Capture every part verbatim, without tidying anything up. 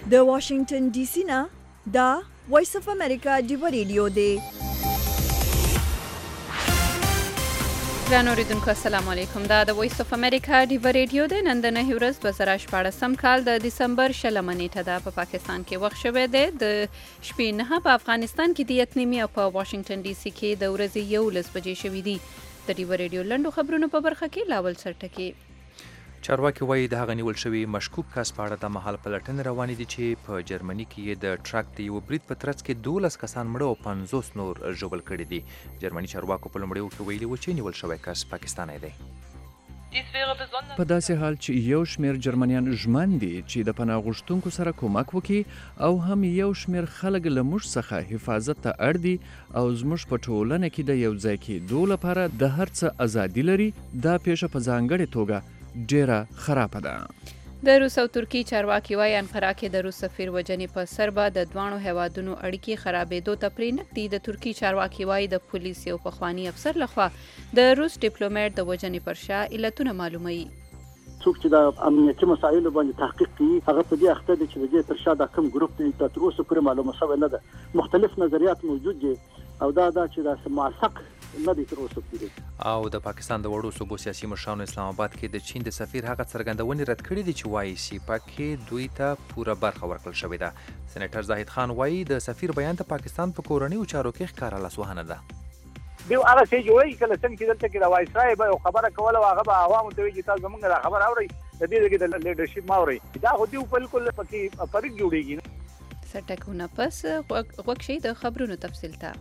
د واشنگټن ډي سي نه دا وایس اف امریکا ډیو ریډیو دی. ګران اوریدونکو السلام علیکم. دا د وایس اف امریکا ډیو ریډیو دی. نن د نهه ورځ دوه زره شپاړسم کال د دسمبر شلمه نیټه ده. په پاکستان کې وخت شوی دی د شپې نهه، په افغانستان کې د یک نیمې او په واشنگټن ډي سي کې د ورځې یولس بجې شوي دي. د ډیو ریډیو لنډو خبرونو په برخه کې لاول سرټکي. چارواکي وایي د هغه نیول شوي مشکوک کس په اړه د مهال پلټنې روانې دي چې په جرمني کې یې د ټرک د یوه برید په ترڅ کې دولس کسان مړه او پنځوس نور ژوبل کړي دي. جرمني چارواکو په لومړیو کې ویلي و چې نیول شوی کس پاکستانی دی. په داسې حال چې یو شمېر جرمنیان ژمن دي چې د پناه غوښتونکو سره کومک وکړي او هم یو شمېر خلک له موږ څخه حفاظت ته اړ دي او زموږ په ټولنه کې د یو ځای کېدو لپاره د هر څه ازادي لري. دا پیښه په ځانګړې توګه ډیره خرابه ده. د روس او ترکی چارواکي وايي انقره کې د روس سفیر وجنې په سر به د دواړو هیوادونو اړیکې خرابېدو ته پرېنږدي. د ترکی چارواکي وايي د پولیس یو پخواني افسر لخوا د روس ډیپلوماټ د وجنې پر شا علتونه معلوموي. څوک چې د امنیتي مسایلو باندې تحقیق کوي هغه په دې اخته دي چې د دې تر شا د کوم ګروپ دی تر اوسه پورې معلومه شوی نه ده. مختلف نظریات موجود دي او دا دا چې دا موثق نه دي تر اوسه پورې. او د پاکستان د وړو صوبو سیاسي مشرانو اسلام آباد کې د چین د سفیر هغه څرګندونې رد کړې دي چې وایي سیپا کې دوی ته پوره برخه ورکړل شوې ده. سېنیټر زاهد خان وایي د سفیر بیان ته پاکستان په کورنیو چارو کې ښکاره لاسوهنه ده. دیو هغه څه جوړي کله څنګه چې دلته کې د وایسرای به خبره کوله هغه به عوامو ته ویل چې تاسو موږ را خبر اورئ د دې کې د لیډرشپ ما اورئ دا خو دیو بالکل پکې فرق جوړیږي. سرټکونه پس غوږ شي د خبرونو تفصیل ته.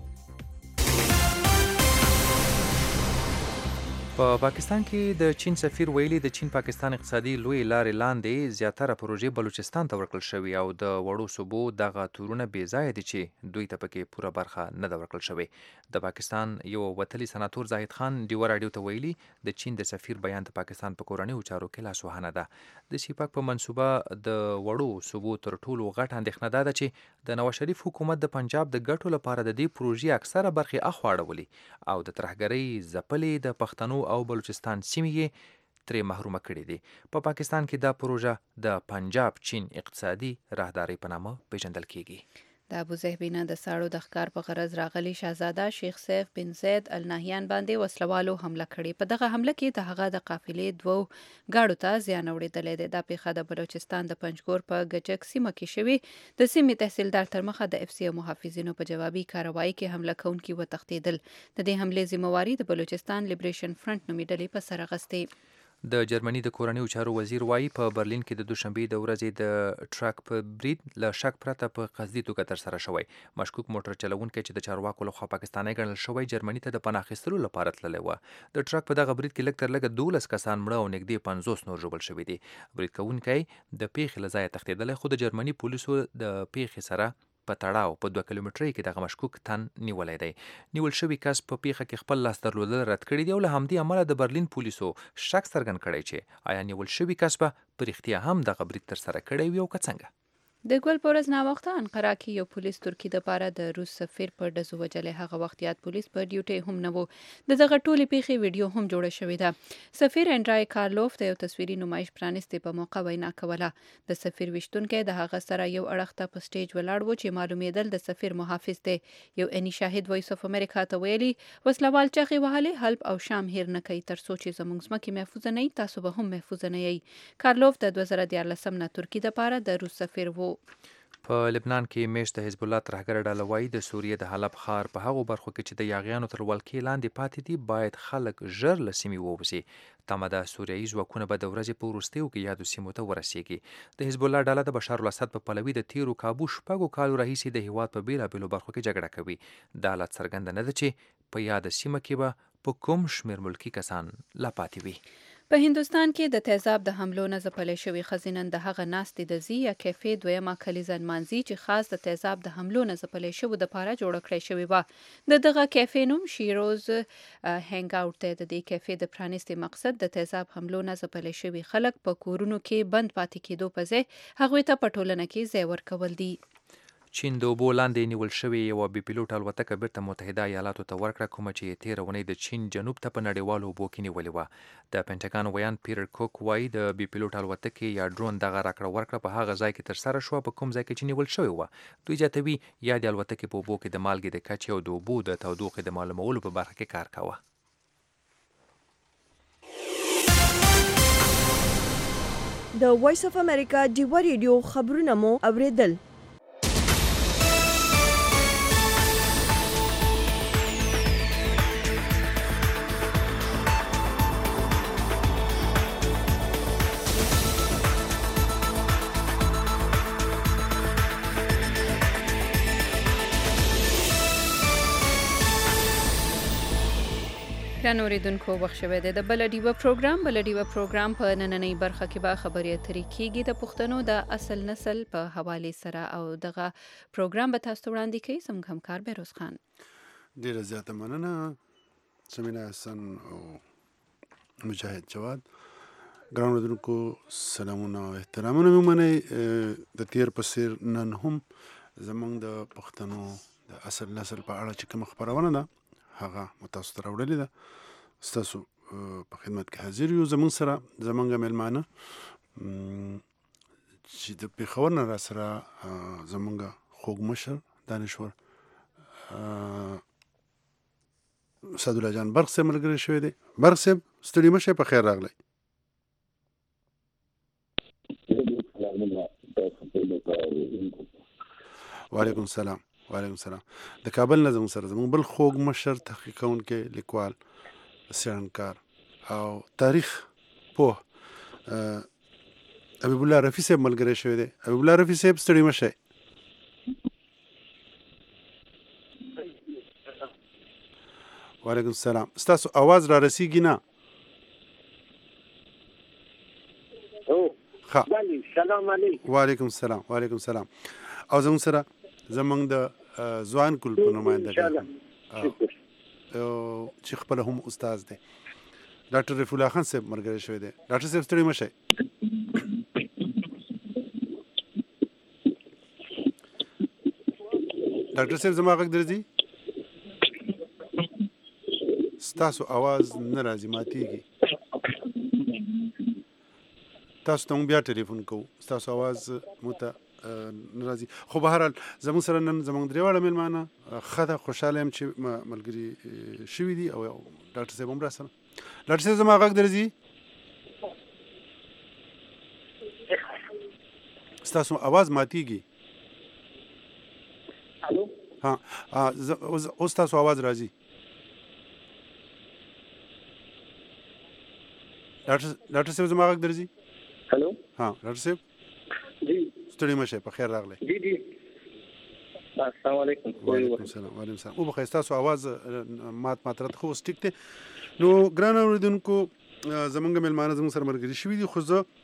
په پاکستان کې د چین سفیر ویلي د چین پاکستان اقتصادي لوی لارې لاندې زیاتره پروژې بلوچستان ته ورکړل شوي او د وړو صوبو دغه تورونه بې ځایه دي چې دوی ته پکې پوره برخه نه ده ورکړل شوې. د پاکستان یو وتلی سناتور زاهد خان ډیوه راډیو ته ویلي د چین د سفیر بیان د پاکستان په کورنیو چارو کې لاسوهنه ده. د سیپاک په منصوبه د وړو صوبو تر ټولو غټه اندېښنه دا ده چې د نواز شریف حکومت د پنجاب د ګټو لپاره د دې پروژې اکثره برخې اخوا اړولي او د ترهګرۍ ځپلې د پښتنو او بلوچستان سیمې یې ترې محرومه کړي دي. په پاکستان کې دا پروژه د پنجاب چین اقتصادي راهدارۍ په نامه پیژندل کیږي. د ابوظهبي نه د ساړو د ښکار په غرض راغلي شهزاده شیخ سیف بن زید النهیان باندې وسلوالو حمله کړې. په دغه حمله کې د هغه د قافلې دوو ګاډو ته زیان اورېدلی دی. دا پیښه د بلوچستان د پنجګور په ګجک سیمه کې شوې. د سیمې تحصیلدار تر مخه د اف سی او محافظینو په جوابي کاروایي کې حمله کوونکي وتښتېدل. د دې حملې ذمہواري د بلوچستان لیبریشن فرنٹ نومي ډلې په سر اخیستې. د جرمني د کورنیو چارو وزیر وایي په برلین کې د دوشنبې د ورځې د ټرک په برید له شک پرته په قصدي توګه ترسره شوی. مشکوک موټر چلوونکی چې د چارواکو لخوا پاکستانی ګڼل شوی جرمني ته د پناه اخیستلو لپاره تللی و. د ټرک په دغه برید کې لږ تر لږه دولس کسان مړه او نږدې پنځوس نور ژوبل شوي دي. برید کوونکی د پیښې له ځایه تښتېدلی خو د جرمني پولیسو د پیښې سره په تړاو په دوه کیلومترۍ کې دغه مشکوک تن نیولی دی. نیول شوي کس په پیښه کې خپل لاس درلودل رد کړي دي او له همدې امله د برلین پولیسو شک څرګند کړی چې آیا نیول شوي کس به په رښتیا هم دغه برید ترسره کړی وي او که څنګه. د ګل په ورځ ناوخته انقره کې یو پولیس ترکی دپاره د روس سفیر په ډزو وجلی. هغه وخت یاد پولیس په ډیوټۍ هم نه و. د دغه ټولې پیښې ویډیو هم جوړه شوې ده. سفیر انډرای کارلوف د یو تصویري نمایش پرانستې په موقع وینا کوله. د سفیر ویشتونکی د هغه سره یو اړخ ته په سټیج ولاړ و چې معلومېدل د سفیر محافظ دی. یو اني شاهد وایس اف امریکا ته ویلي وسلوال چغې وهلې حلب او شام هیر نه کوي تر څو چې زموږ ځمکې محفوظه نه وي تاسو به هم محفوظه نه یئ. کارلوف د دوه زره دیارلسم نه ترکي دپاره د روس سفیر و. په لبنان کې میشت د حزب الله ترهګره ډله وایي د سوریې د حلب ښار په هغو برخو کې چې د یاغیانو تر ولکې لاندې پاتې دي باید خلک ژر له سیمې ووځي. تمه ده سوریایي ځواکونه به د ورځې په وروستیو کې یادو سیمو ته ورسیږي. د حزب الله ډله د بشار الاسد په پلوي د تیرو کابو شپږو کالو راهیسې د هیواد په بیلابیلو برخو کې جګړه کوي. دا حالت څرګنده نه ده چې په یاده سیمه کې به په کوم شمېر ملکي کسان لا پاتې وي. په هندوستان کې د تیزاب د حملو نه ځپلی شوي ښځې نن د هغه ناستې د زی یا کیفې دویمه کلیزه نمانځي چې خاص د تیزاب د حملو نه ځپلی شوو دپاره جوړه کړې شوې وه. د دغه کیفې نوم شیروز هینګ آوټ دی. د دې کیفې د پرانیستې مقصد د تیزاب حملو نه ځپلی شوي خلک په کورونو کې بند پاتې کېدو په ځای هغوی ته په ټولنه کې ځای ورکول دي. چین د اوبو لاندې نیول شوې یوه بې پیلوټ الوتکه بیرته متحده ایالاتو ته ورکړه، کومه چې تېره اونۍ د چین جنوب ته په نړیوالو اوبو کې نیولې وه. د پینټاګان ویان پیټر کوک وایي د بې پیلوټ الوتکې یا ډرون دغه راکړه ورکړه په هغه ځای کې ترسره شوه په کوم ځای کې چې نیول شوې وه. دوی زیاتوي یا د الوتکې په اوبو کې د مالګې د کچې او د اوبو د تودوخې د معلومولو په برخه کې کار کاوه. د وایس اف امریکا ډیوا ریډیو خبرونه مو اوریدل. ګران اوریدونکو وخت شوی دی د بل ډیوه پروګرام بل ډیوه پروګرام په نننۍ برخه کې به خبرې اترې کیږي د پښتنو د اصل نسل په حواله سره او دغه پروګرام به تاسو وړاندې کوي زموږ همکار بیروز خان. ډیره زیاته مننه سمینا حسن او مجاهد جواد. ګران اوریدونکو سلامونه او احترامونه مې منئ. د تیر په څیر نن هم زموږ د پښتنو د اصل نسل په اړه چې کوم خبرونه ده هغه متاسو ته راوړلې ده. ستاسو په خدمت کې حاضر یو. زموږ سره زموږ میلمانه چې د پېښور نه را سره زموږ خوږ مشر دانشور سعدالله جان برق صاحب ملګری شوی دی. برق صاحب ستړي مه شئ، په خیر راغلی. وعلیکم السلام. وعلیکم السلام. د کابل نه زموږ سره زموږ بل خوږ مشر تحقیق کوونکی لیکوال څېړنکار او تاریخ پوه حبیب الله رفیع صاحب ملګری شوی دی. حبیب الله رفیع صاحب ستړي مه شئ. وعلیکم السلام. ستاسو اواز را رسیږي نه؟ سلام علیکم. وعلیکم السلام. وعلیکم السلام. او زموږ سره زموږ د ځوان کل په نماینده چې خپل هم استاد دی ډاکټر رفیع الله خان صاحب ملګری شوی دی. ډاکټر صاحب ستړي مه شئ. ډاکټر صاحب زما غږ درځي؟ ستاسو اواز نه راځي، ماتېږي. تاسو ته مو بیا ټلیفون کوو، ستاسو اواز مو ته نه راځي. خو به هر حال زموږ سره نن زموږ درې واړه میلمانه ښه ده، خوشحاله یم چې ملګري شوي دي او ډاکټر صاحب هم را سره. ډاکټر صاحب زما غږ درځي؟ ستاسو اواز ماتېږي. ها اوس تاسو اواز راځي. ډاکټر صاحب زما غږ درځي؟ هلو. ها ډاکټر صاحب جی ستړي مه شئ، په خیر راغلی. جی جی السلام علیکم. وعلیکم السلام. وعلیکم السلام. او بخیر. ستاسو اواز مات مات راته خو اوس ټیک دی. نو ګران اورېدونکو زموږ میلمانه زموږ سره ملګري شوي دي. خو زه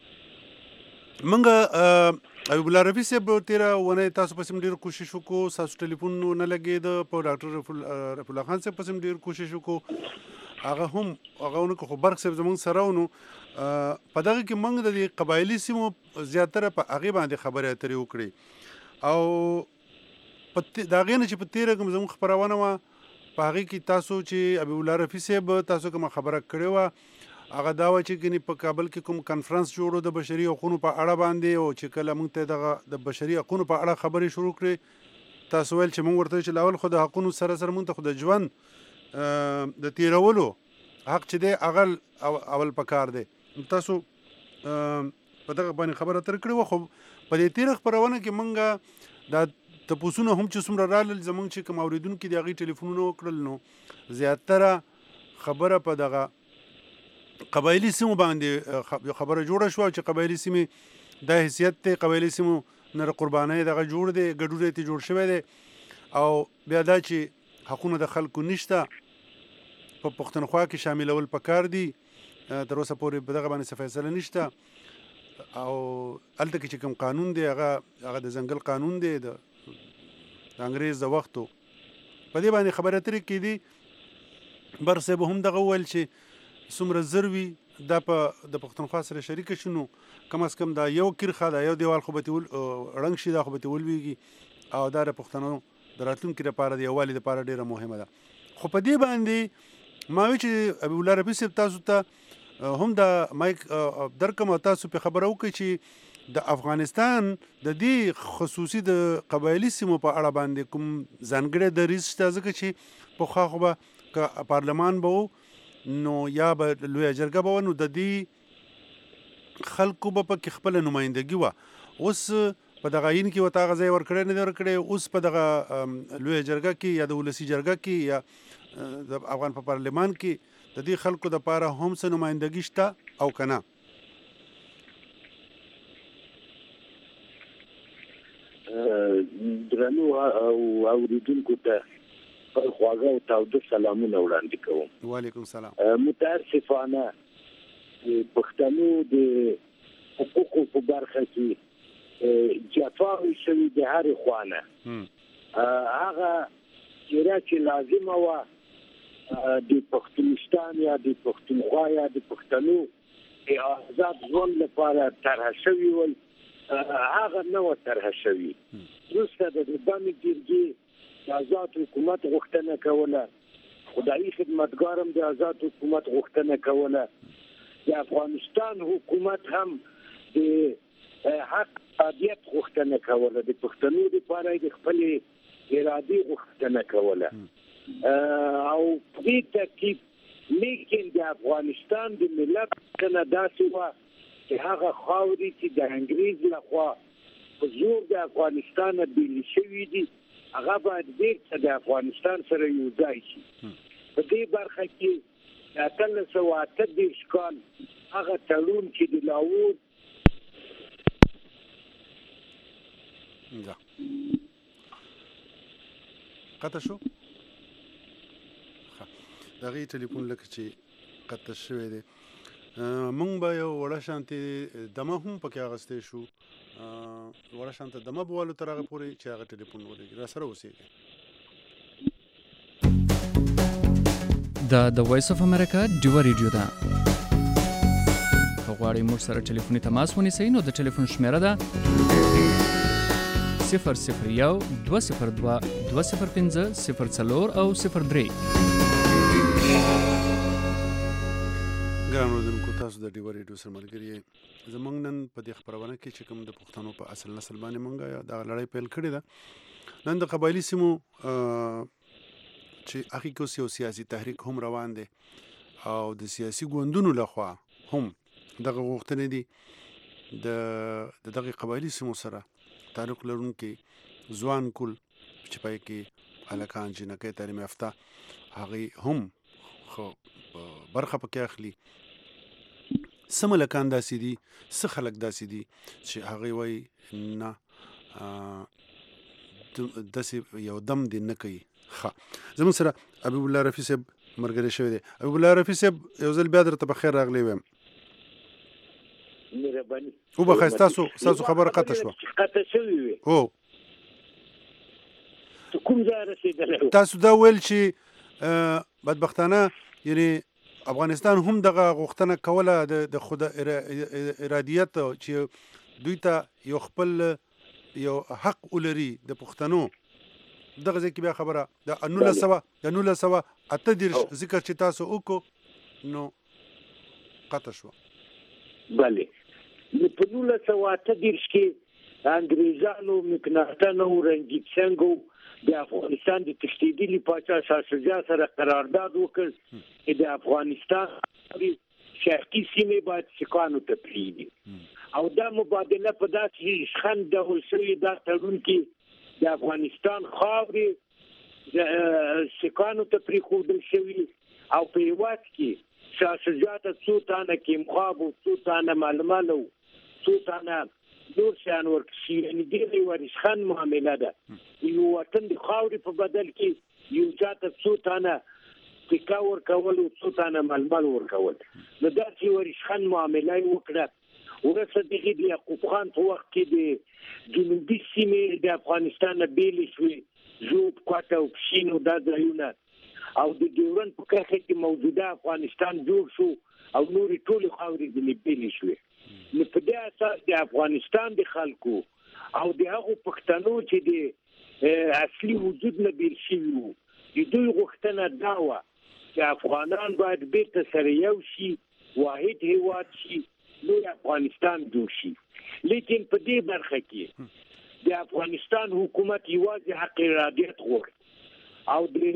موږ حبیب الله رفیع صاحب تېره اونۍ تاسو پسې ډېر کوشش وکړو، ستاسو ټلیفون نه لګېده. په ډاکټر رفیع الله خان صاحب پسې ډېر کوشش وکړو، هغه هم هغه ونه کړو. خو برق صاحب زموږ سره و. نو په دغه کې موږ د دې قبایلي سیمو زیاتره په هغې باندې خبرې اترې وکړې او په د هغې نه چې په تېره کوم زموږ خپرونه وه په هغې کې تاسو چې حبیب الله رفیع صاحب تاسو کومه خبره کړې وه هغه دا وه چې ګنې په کابل کې کوم کنفرانس جوړو د بشري حقونو په اړه باندې، او چې کله موږ ته دغه د بشري حقونو په اړه خبرې شروع کړې تاسو ویل چې موږ ورته چې لاول خو د حقونو سره سره موږ ته خو د ژوند د تېرولو حق چې دی هغه اول پکار دی. تاسو په دغه باندې خبره اترې کړې وه. خو په دې تېره خپرونه کې موږ دا تپوسونه هم چې څومره رالل زموږ چې کوم اورېدونکي د هغې ټلیفونونه وکړل نو زیاتره خبره په دغه قبایلي سیمو باندې خبره جوړه شوه چې قبایلي سیمې دا حیثیت دی، قبایلي سیمو نه قربانۍ دغه جوړ دی، ګډون یې جوړ شوی دی. او بیا دا چې حقونه د خلکو نشته په پښتونخوا کې شاملول پکار دي، تر اوسه پورې په دغه باندې څه فیصله نشته. او هلته کې چې کوم قانون دی هغه هغه د ځنګل قانون دی د انګریز د وختو. په دې باندې خبرې اترې کېدي. برق صاحب هم دغه وویل چې څومره زر وي دا په د پښتونخوا سره شریکه شي نو کم از کم دا یو کرښه دا یو دیوال خو به ړنګ شي، دا خو به ولویږي او دا د پښتنو د راتلونکي لپاره د یووالي لپاره ډیره مهمه ده. خو په دې باندې ما وی چې ابي الله رفیع صاحب تاسو ته هم د مایک درکم تاسو په خبرو کې چې د افغانستان د دې خصوصي د قبایلی سیمو په اړه باندې کوم ځانګړی دریځ شته، ځکه چې پخوا خو به که پارلمان به نو یا به لویه جرګه به نو د دې خلکو به پکې خپله نمایندګي وه. اوس په دغه عین کې ورته هغه ځای ورکړی نه دی ورکړی. اوس په دغه لویه جرګه کې یا د ولسي جرګه کې یا د افغان په پارلمان کې د دې خلکو دپاره هم څه نمایندګي شته او که نه؟ درنو او اوریدونکو ته خواږه او تاوده سلامونه وړاندې کوم. وعلیکم سلام. متاسفانه پښتنو د حقوقو په برخه کې جفاوې شوي د هرې خوا نه. هغه چیرې چې لازمه وه د پښتونستان یا د پښتونخوا یا د پښتنو د آزاد ژوند لپاره طرحه شوي ول، هغه نه وه طرحه شوي. وروسته د بامي جرګې د آزاد حکومت غوښتنه کوله، خدایي خدمتګار هم د آزاد حکومت غوښتنه کوله، د افغانستان حکومت هم د حق تابعیت غوښتنه کوله، د پښتنو لپاره د خپلې ارادې غوښتنه کوله. او په دې ترکیب لیکن د افغانستان د ملت غوښتنه داسې وه چې هغه خاورې چې د انګریز لخوا په زور د افغانستان بیلې شوي دي هغه باید بیرته د افغانستان سره یو ځای شي. په دې برخه کې د اتلس سوه اته دېرش کال هغه تړون چې د لاهور قطع شو؟ د هغې ټلیفون لکه چې قطع شوی دی. مونږ به یو وړه شانتې دمه هم پکې اخیستی شو، وړه شانته دمه به والو تر هغه پورې چې هغه ټلیفون ولګي. را سره اوسېږي. دا د وایس اف امریکا ډیوه ریډیو ده. که غواړئ موږ سره ټلیفوني تماس ونیسئ نو د ټلیفون شمیره ده صفر صفر یو دوه صفر دوه دوه صفر پنځه صفر څلور او صفر درې. ګران اورېدونکو، تاسو د ډیوه ریډیو سره ملګري یې. زموږ نن په دې خپرونه کې چې کوم د پښتنو په اصل نسل باندې مونږ دغه لړۍ پیل کړې ده. نن د قبایلي سیمو چې هغې کې یو سیاسي تحریک هم روان دی او د سیاسي ګوندونو لخوا هم دغه غوښتنې دي د دغه قبایلي سیمو سره تعلق لرونکي ځوان کل چې پای کې هلکان جنکۍ تعلیم یافته هغې هم خو برخه پکې اخلي. څه ملکان داسې دي، څه خلک داسې دي چې هغوی وایي نه داسې یو دم دې نه کوي. ښه، زموږ سره حبیب الله رفیع صاحب ملګری شوی دی. حبیب الله رفیع صاحب یو ځل بیا درته په خیر راغلی وایم. مهرباني وبخئ، ستاسو ستاسو خبره قطع شوه. قطع شوې وې. هو، کوم ځای رسېدلی؟ تاسو دا ویل چې بدبختانه یعنی افغانستان هم دغه غوښتنه کوله د خود ارادیت چې دوی ته یو خپل یو حق ولري د پښتنو. دغه ځای کې بیا خبره د نولس سوه د نولس سوه اته دېرش ذکر چې تاسو وکړو نو قطع شوه. بلې، په نولس سوه اته دېرش کې انګریزانو مکناتن او رنجیت سنګ د افغانستان د تښتېدلي پاچا شاه شجاع سره قرارداد وکړ چې د افغانستان شرقي سیمې باید سیکانو ته پرېږدي. او دا مبادله په داسې شخند ډول شوې دا تړون کې د افغانستان خاورې د سیکانو ته پرېښودل شوي او په هېواد کې شاه شجاع ته څو تانه کیمخواب او څو تانه مالمل او څو تانه نور شیان ورکړي. یعنې ډېرې ورشخند معامله ده. یو وطن د خاورې په بدل کې یو چا ته څو تانه تکه ورکول او څو تانه ململ ورکول. نو داسې ورشخند معامله یې وکړه. وروسته دغې د یعقوب خان په وخت کې د جنوبي سیمې د افغانستان نه بېلې شوې، ژوب، کوټه او پښین او دا ځایونه، او د ډیورنډ په کرښه کې موجوده افغانستان جوړ شو او نورې ټولې خاورې ځینې بېلې شوې. نو په دې اساس د افغانستان د خلکو او د هغو پښتنو چې د اصلي وجود نه بیل شوي وو. د دوی غوښتنه دا وه چې افغانان باید بیرته سره یو شي، واحد هیواد شي، لوی افغانستان جوړ شي. لیکن په دې برخه کې د افغانستان حکومت یوازې حق ارادیت غوښت او د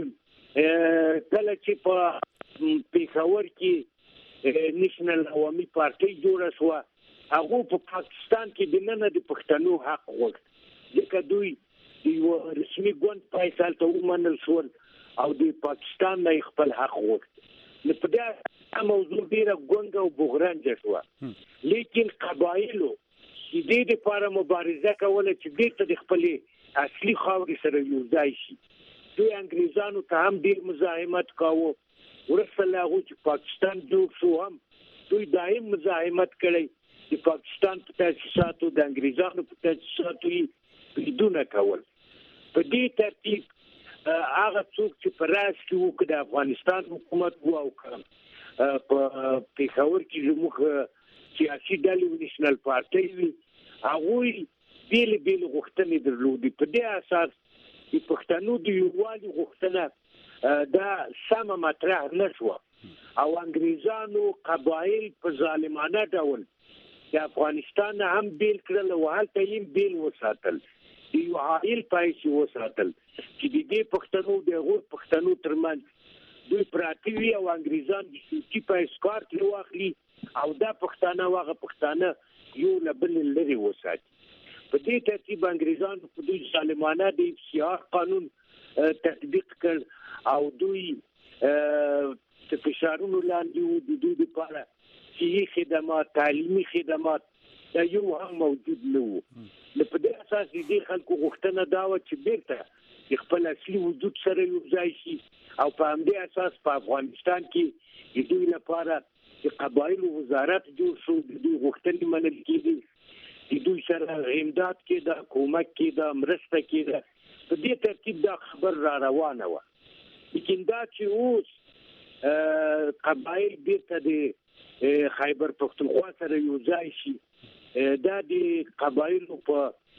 کله چې په پېښور کې نېشنل عوامي پارټۍ جوړه شوه، هغه په پاکستان کې د نن د پښتنو حق غوښت، ځکه دوی یو رسمي ګوند پایسال ته ومنل شول او د پاکستان نه خپل حق غوښت. نو په دې موضوع ډیره ګونګه او بغرنجه شوه. لیکن قبایلو چې دې لپاره مبارزه کوله چې بیرته د خپلې اصلي خاورې سره یو ځای شي. دوی انګریزانو ته هم ډیر مزاحمت کاوه، وروسته له هغو چې پاکستان جوړ شو هم دوی دایم مزاحمت کړی، د پاکستان په تاسیساتو د انګریزانو په تاسیساتو یې بریدونه کول. په دې ترتیب هغه څوک چې په راس کې وو که د افغانستان حکومت وو او که په پېښور کې زموږ سیاسي ډلې نېشنل پارټۍ وي، هغوی بېلې بېلې غوښتنې درلودې. په دې اساس د پښتنو د یووالي غوښتنه دا سمه مطرح نه شوه او انګریزانو قبایل په ظالمانه ډول د افغانستان نه هم بیل کړل او هلته یې بیل وساتل، د یو عائل پایسې وساتل چې د دې پښتنو د هغو پښتنو ترمنځ دوی پراته وي او انګریزان د سیاسي پیس کار ترې واخلي او دا پښتانه او هغه پښتانه یو له بل لرې وساتي. په دې ترتیب انګریزانو په دوی ظالمانه د اف سی آر قانون تطبیق کړ او دوی د فشارونو لاندې وو. د دوی لپاره صحي خدمات، تعلیمي خدمات دا یو هم موجود نه وو. نو په دې اساس د دې خلکو غوښتنه دا وه چې بیرته د خپل اصلي وجود سره یو ځای شي او په همدې اساس په افغانستان کې د دوی لپاره د قبایلو وزارت جوړ شو. د دوی غوښتنې منل کېدې، د دوی سره امداد کېده، کومک کېده، مرسته کېده. په دې ترتیب دا خبر را روانه وه. لیکن دا چې اوس قبایل بیرته د خیبر پښتونخوا سره یو ځای شي، دا د قبایلو په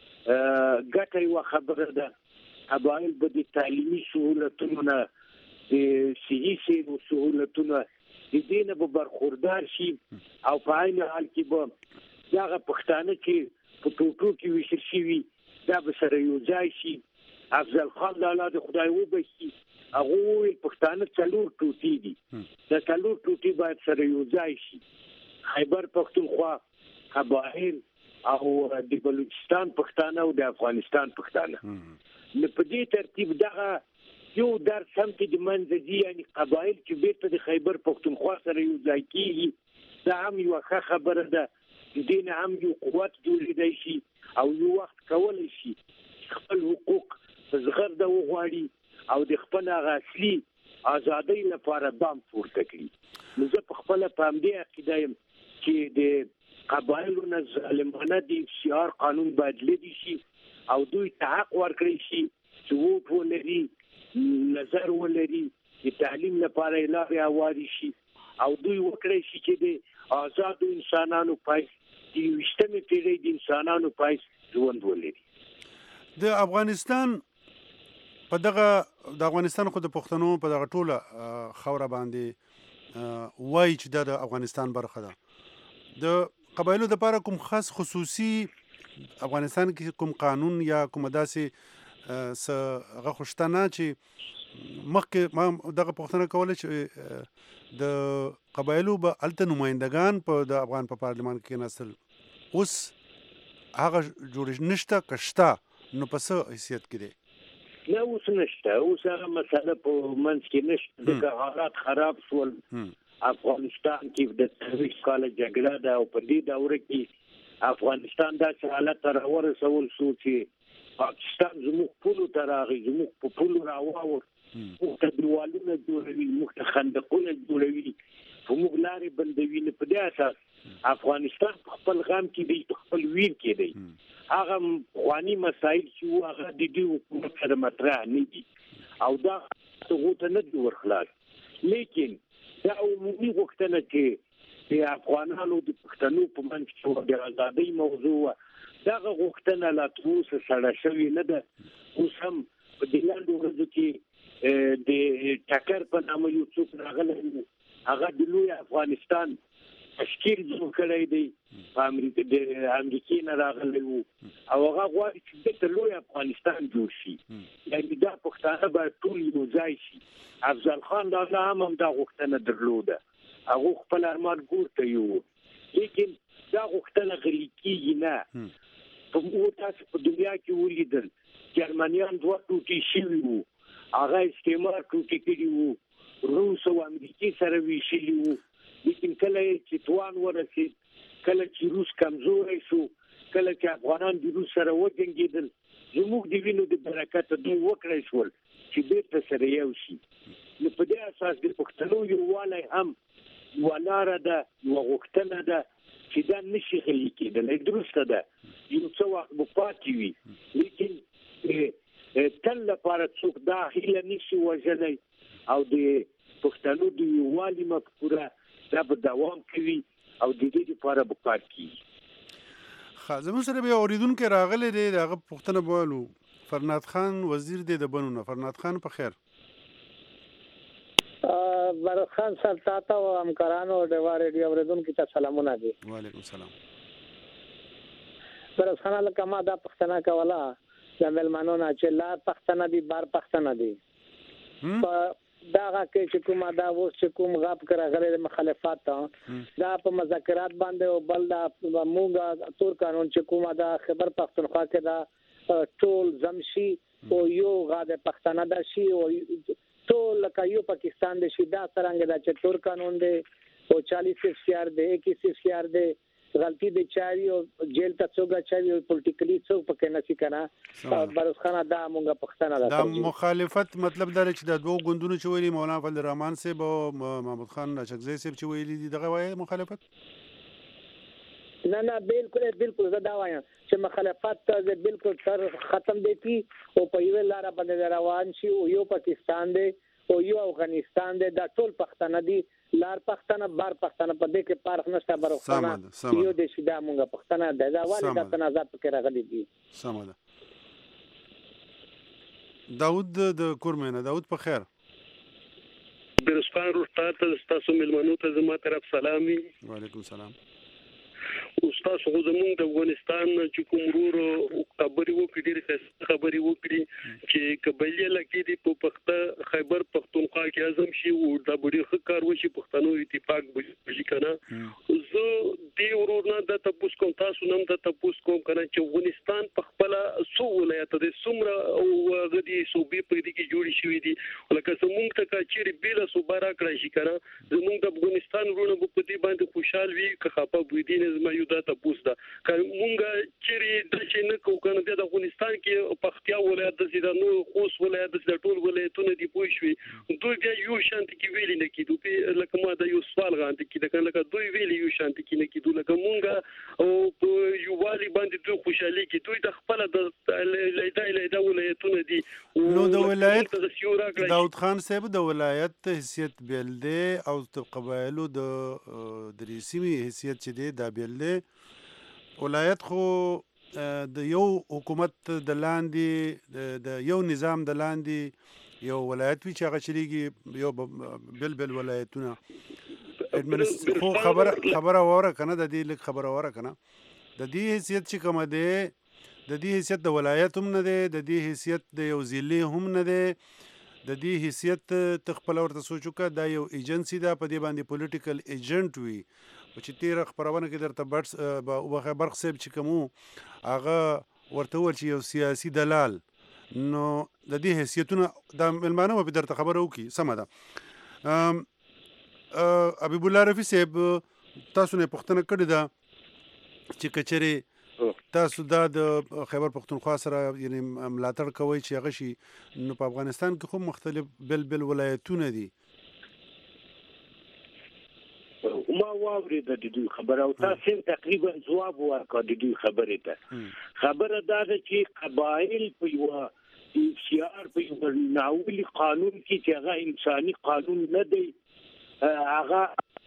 ګټه یوه خبره ده. قبایل به د تعلیمي سهولتونو نه، د صحي سیرو سهولتونه، د دې نه به برخوردار شي او په عین حال کې به دغه پښتانه چې په ټوټو کې ویشل شوي دا به سره یو ځای شي. افضل خان لالا د خدای وبخښي، هغه وویل پښتانه څلور ټوټې دي، دا څلور ټوټې باید سره یو ځای شي. خیبر پښتونخوا، قبایل او د بلوچستان پښتانه او د افغانستان پښتانه. نو په دې ترتیب دغه یو درس هم چې د منځه ځي، یعنې قبایل چې بیرته د خیبر پښتونخوا سره یو ځای کېږي، دا هم یوه ښه خبره ده. د دې نه هم یو قوت جوړېدی شي او یو وخت کولی شي خپل حقوق په زغرده وغواړي او د خپل هغه اصلي ازادۍ لپاره دام پورته کړي. نو زه په خپله په همدې عقیده یم چې د قبایلو نه ظالمانه د اف سی آر قانون باید لرې شي او دوی ته حق ورکړی شي چې ووټ ولري، نظر ولري، د تعلیم لپاره یې لارې هوارې شي او دوی وکړی شي چې د آزادو انسانانو پایس، د یوویشتمې پېړۍ د انسانانو پایس ژوند ولري. د افغانستان په دغه د افغانستان خو د پښتنو په دغه ټوله خاوره باندې وایي چې دا د افغانستان برخه ده. د قبایلو دپاره کوم خاص خصوصي افغانستان کې کوم قانون یا کومه داسې څه هغه خو شته نه چې مخکې ما دغه پوښتنه کوله چې د قبایلو به هلته نمایندګان په د افغان په پارلمان کې کېناستل، اوس هغه جوړ نشته که شته نو په څه حیثیت کې دی؟ نه، اوس نشته. اوس هغه مسله په منځ کې نشته، ځکه حالات خراب شول. افغانستان کې د څلوېښت کاله جګړه ده او په دې دوره کې افغانستان داسې حالت ته راورسول شو چې پاکستان زموږ پولو ته راغی، زموږ په پولو راواوړ، موږ ته دیوالونه جوړوي، موږ ته خندقونه جوړوي، په موږ لارې بندوي. نو په دې اساس افغانستان په خپل غم کې دی، په خپل ویر کې دی. هغه پخواني مسایل چې وو هغه د دې حکومت سره مطرح نه دي او دا هغو ته نه دي ورخلاص. لیکن دا عمومي غوښتنه چې چې افغانانو د پښتنو په منځ کې د ازادۍ موضوع دغه غوښتنه لا تر اوسه سړه شوې نه ده. اوس هم په دې لاندې ورځو کې د ټکر په نامه یو څوک راغلی و، هغه د لوی افغانستان تشکیل جوړ کړی دی، په امریکا د امریکې نه راغلی و او هغه غواړي چې دلته لوی افغانستان جوړ شي، یعنې دا پښتانه باید ټول یو ځای شي. افضل خان دا هم هم دا غوښتنه درلوده، هغه خپل ارمان ګور ته یو، لیکن دا غوښتنه غلي کېږي نه. په تاسو په دنیا کې ولیدل جرمنیان دوه ټوټې شوي وو، هغه استعمار ټوټې کړي وو، روس او امریکې سره ویشلي وو، لیکن کله چې توان ورسید، کله چې روس کمزوری شو، کله چې افغانان د روس سره وجنګېدل، زموږ د وینو د برکته دوی وکړی شول چې بیرته سره یو شي. نو په دې اساس د پښتنو یووالی هم یوه لاره ده، یوه غوښتنه ده چې دا نشي غلي کېدلی. درسته ده یو څه وخت به پاتې وي، لیکن تل لپاره څوک دا هیله نشي وژلی او د پښتنو د یووالي مفکوره دا به دوام کوي او د دې لپاره به کار کېږي. زموږ سره بیا اورېدونکی راغلی دی، د هغه پوښتنه به ولو. فرناد خان وزیر دی د بنو نه. فرناد خان په خیر. برخ خان صاحب تاسو او همکارانو د ریډیو اوریدونکو ته سلامونه دي. وعلیکم السلام. برخ خان لکه ما دا پښتنه کوله د ملمنو نه چې لا پښتنه دي بار پښتنه دي په داغه کې چې کومه دا اوس چې کوم غاب کراغله د مخالفت دا په مذاکرات باندې او بل دا موږ تور قانون چې کومه دا خبر پښتونخوا کې دا ټول زمشي او یو غاده پښتنه دا شي او ټول لکه یو پاکستان د شي دا څنګه دا چې تور قانون دی او چالیس سیار دی اکیس سیار دی غلطی د چاري او جیل ته څوګه چاري او پولیټیکلی څوک پکې نسی کنه. برس خان دا مونږه پښتنه دا مخالفت مطلب دا چې د دوه ګوندونو چې ویلي مولانا فضل الرحمن صاحب او محمود خان اچکزی صاحب چې ویلي دي دغه وایي مخالفت نه نه بالکل بالکل زه دا وایم چې مخالفت ته بالکل تر ختم دی کی او په یو لار باندې روان شي او یو پاکستان دی او یو افغانستان دی، دا ټول پښتانه دي، لار پښتانه بار پښتانه په دې کې فرق نشته. برخانه یو د شیدا مونږه پښتانه د دا والي د تنازع پکې راغلي دي. سم ده. داود د کورمنه. داود په خیر. برسپان روستا تاسو ملمنو ته زما طرف سلامي. وعلیکم السلام. استاد خو زمونږ د افغانستان چې کوم ورور خبرې وکړي ډېرې خبرې وکړي چې قبایلي علاقې دي په پښتو خیبر پښتونخوا کې اعظم شي او دا ډېر ښه کار وشي، پښتنو اتفاق وشي کنه. زه دې ورور نه د تاسو کوم تاسو نن د تاسو کوم کنه چې افغانستان په خپل سو ولایت د سمره او غدي صوبې په دې کې جوړې شوې دي، لکه زمونږ ته کچېری بیل صوبه را کړی شي کنه. زمونږ د افغانستان ورونه په دې باندې خوشحال وي که خپه بوي دي نه زما یو دا تاسو دا مونږه چیرې د چې نه کو کنه د افغانستان کې پختیا ولایت د سیده نو خوست ولایت د ټول ولایتونه دی پوي شوي دوی بیا یو شانت کې ویلي نه کیدو په لکه ما د یو سوال غانډ کې د کنه لکه دوی ویلي یو شانت کې نه کیدو لکه مونږه او په یو والی باندې دوی خوشالي کې دوی د خپل د لیدای لیدای ولایتونه دي. نو د ولایت داود خان صاحب د ولایت حیثیت بیل دی او د قبایلو د دریسیمي حیثیت چې دی دا بیل دی. ولایت خو د یو حکومت د لاندې د یو نظام د لاندې یو ولایت وی چې هغه چریږي یو بل بل ولایتونه خو خبره خبره وره کنه د دې لیک خبره وره کنه د دې حیثیت چې کومه دی د دې حیثیت د ولایت هم نه دی، د دې حیثیت د یو ضلع هم نه دی، د دې حیثیت تخپل ورته سوچو کا دا یو ایجنسی ده په دې باندې پولیټیکل ایجنټ وي چې تیر خبرونه کې درته برس وغه برخ صاحب چې کوم هغه ورته ور چې یو سیاسي دلال نو د دې حیثیتونه د ملمانه په درته خبره وکي سم ده. حبیب الله رفیع صاحب تاسو نه پوښتنه کړې ده چې کچره تاسو دا د خیبر پختونخوا سره یعنی ملاتړ کوي چې هغه شي نو په افغانستان کې خو مختلف بل بل ولایتونه دي. ما واورید د دې خبره او تاسو تقریبا جواب ورکړ د دې خبرې ته. خبره دا ده چې قبایل په یو سیار په یو ناولی قانون کې چې هغه انساني قانون نه دی، هغه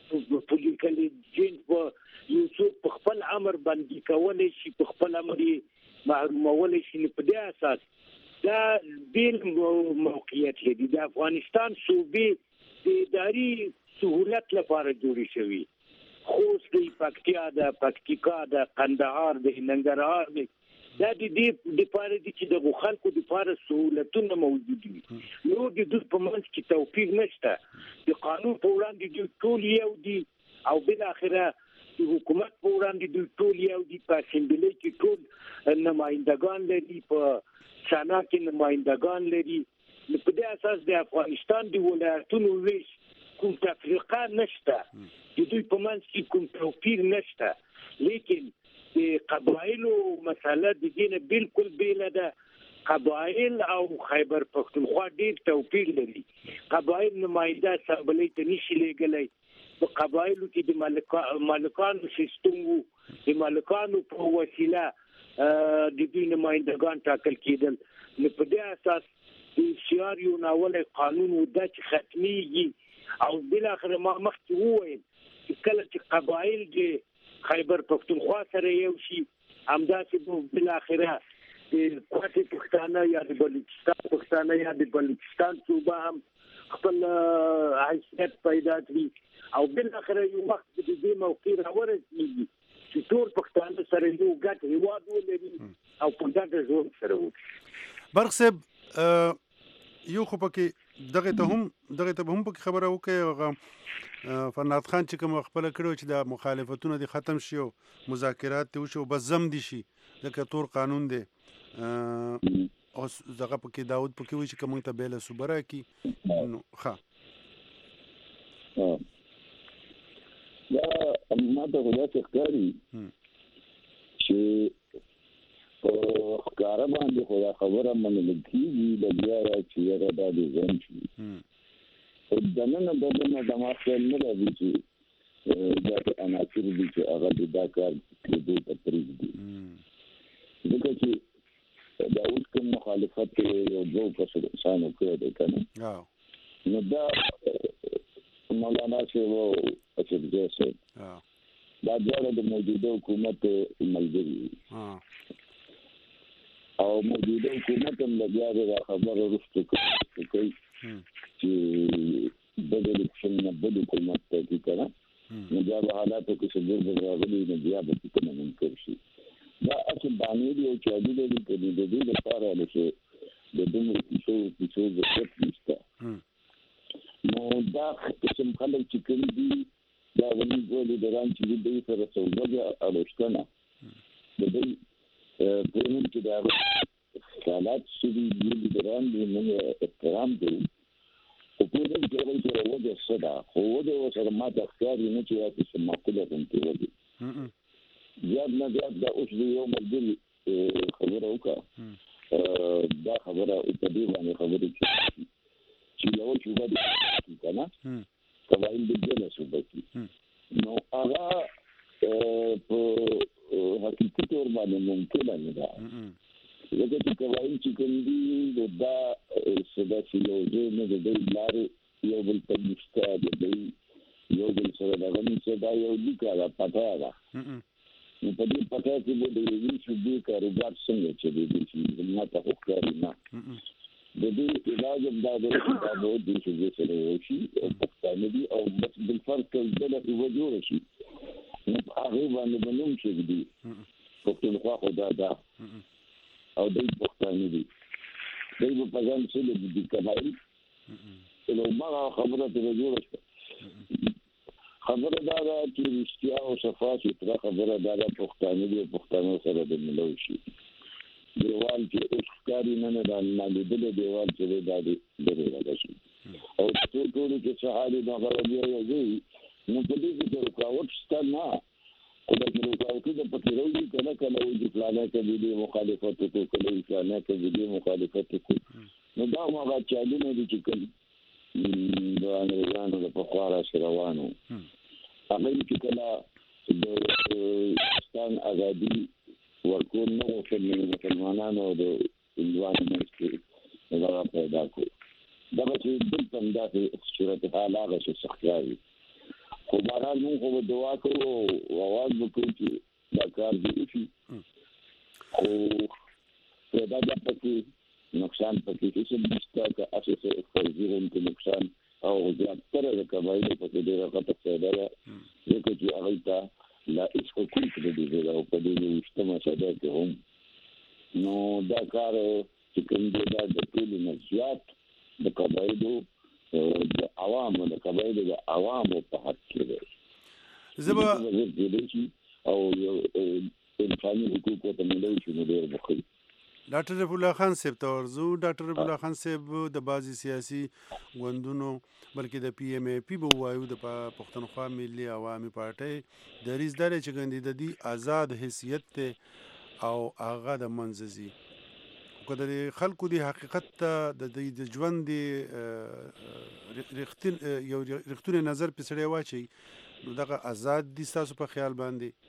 پولیټیکل جین په یو څو په خپل امر باندې کولای شي په خپل امر محرومول شي په دې اساس دا بیل موقعیت لري د افغانستان صوبې د اداري سہولت لپاره جوړې شوی خوست د پکتیا د پکتیکا د قندهار د ننګرهار د دا د دې د پاره دي چې د خلکو د پاره سہولتونه موجود دي نو د دوی په منځ کې توفیق نشته د قانون په وړاندې د ټول یو دي او بل اخره د حکومت په وړاندې د ټول یو دي په اسمبلی کې ټول نمائندگان لري په سنا کې نمائندگان لري په دې اساس د افغانستان د ولایتونو ویش کوم تفریقه نشته د دوی په منځ کې کوم توفیق نشته لیکن قبایلو مسله د دې بالکل بیل ده قبایل او خیبر پختونخوا ډیر توپیر لري قبایل نمائنده اسمبلی ته نشي لګلای په قبایلو کې د مالکانو مالکانو سیستم وو د مالکانو په وسیله د دې نمائندگان ټاکل کېدل نو په دې اساس د سیار یو ناول قانون ودا چې ختميږي او بل اخر ما مخکې وویل چې کله چې قبایل د خیبر پختونخوا سره یو شي همداسې بل اخره د کوټه پښتانه یا د بلوچستان پښتانه یا د بلوچستان صوبه هم خپل حیثیت پیدا کړي او بل اخره یو وخت د دې موقع راورسېږي چې ټول پښتانه سره یو ګډ هیواد ولري او په ګډه ژوند سره وکړي. برق صاحب یو خو پکې دغه ته هم دغه ته هم پکې خبره وکړي فرناد خان چې کوم خپل کړو چې د مخالفتونو دي ختم شي او مذاکرات ته وشو بس زم دي شي ځکه تور قانون دی او زغه پکې داود پکې وی چې کوم ته بیل صبره کی نو ښه دا ما ته ولا ښکاری چې په کار باندې خو خبره منل کیږي د بیا چې هغه د ځین شي دننه بدنه د ماخل نه راځي چې دا انا چې دې چې هغه د داکار کې د تطریق دي دغه چې دا اوس کوم مخالفت یو جو کسر انسانو کې ده کنه نو دا مولانا چې وو چې دې دا د موجوده حکومت ملګری او موجوده حکومت هم بیا د خبرو رښتو کوي چې بدل څنګه بدل حکومت ته کېږي نو بیا په حالاتو کې څه د راغلي نه بیا به څه ممکن شي دا اصل باندې یو چې د دې د دې د دې لپاره چې د دومره کیسو کیسو د څه نشته نو دا قسم خلک چې کوي دي دا ونی ګولې دران چې دې سره څوګه اړوشکنه د دې په نوم کې دا حالات چې دې دران دې موږ احترام کوو په دې کې راځي چې وګه صدا خو د سره ماته ښکاري نه چې تاسو سم معقوله کومته وږي یاد نه یاد دا اوس یو ملګری خبره وکړه دا خبره او په دې باندې خبره چې یو چې وګړي کنه قبایل د دې صوبې نو هغه په حقیقت اور باندې ممکن نه ده لکه چې قبایل چې کوم دي دا صدا چې یو ځای نه د دې لارې یو بل په نشته د دې یو بل سره دا غوښنه چې دا یو لیکه دا پټه ده نو په دې پټه کې به د یوې شوبې کاروبار څنګه چې دې چې ما ته وکړي نه د دې علاج دا د کتابو د شوبې سره یو شي او پښتانه دي او بس بل فرق کې د یو جوړ شي نو هغه باندې بنوم چې دي پښتونخوا خدا دا او دای پښتانه دي دای په پاګان څه دي د کبایل نو ما خبره ته جوړه شو خبره دا ده چې رښتیا او صفا چې خبره دا ده پښتانه دي پښتانه سره د ملو شي دیوال چې اوس کاری نه نه دا نه د دیوال چې دا دي دغه راځي او ټول ټول چې سهاري دا غوړي یوي نو په دې کې د رکاوټ ستنه نه خدای دې رکاوټ د پټیروي کنه کنه وي پلانه کې دې مخالفت کوي کله پلانه کې دې مخالفت کوي نو دا هغه چالو نه دي چې کوي دا انګريزانو په خورا روانو هغه چې کله د پاکستان ازادي ورکول نو چې مسلمانانو د انډوان منځ دا پیدا کړ دا چې د پنځه صورت حال هغه څه ښکاري خو بهرحال موږ خو به دعا کوو او اواز وکړو چې دا کار دې وشي. خو پیدا ده پکې نقصان پکې هېڅ نشته که هسې څه فرضي غوندې نقصان او زیاتره د قبایلو پکې ډېره غټه فایده ده ځکه چې هغوی ته لا هېڅ حقوق نه دي دی او په دې یوویشتمه سده کې هم نو دا کار چې کوم دی دا د ټولو نه زیات د قبایلو د عوامو د قبایلو د عوامو په حق کې دی. زه به او یو انساني حقوق ورته میلاو شي نو ډېر به ښه. ډاکټر رفیع الله خان صاحب ته ورځو. ډاکټر رفیع الله خان صاحب د بعضې سیاسي ګوندونو بلکې د پی ایم ای پی به ووایو د پښتونخوا ملي عوامي پارټۍ دریځ دا دی چې ګندې د دې آزاد حیثیت دی او هغه د منځه ځي. خو که د خلکو د حقیقت ته د دوی د ژوند د یو رښتونی نظر پې سړی واچوي نو دغه آزاد دي ستاسو په خیال باندې؟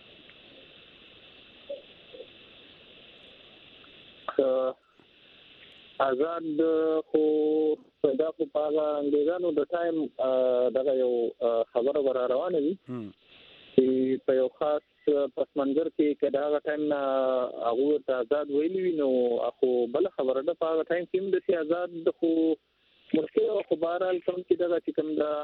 آزاد خو دا خو په هغه انګریزانو د ټایم دغه یو خبره به را روانه وي چې په یو خاص پس منظر کې که د هغه ټایم نه هغوی ورته آزاد ویلي وي نو خو بله خبره ده په هغه ټایم کې هم داسې آزاد خو مشکل او خو بهرحال کوم چې دغه چې کوم د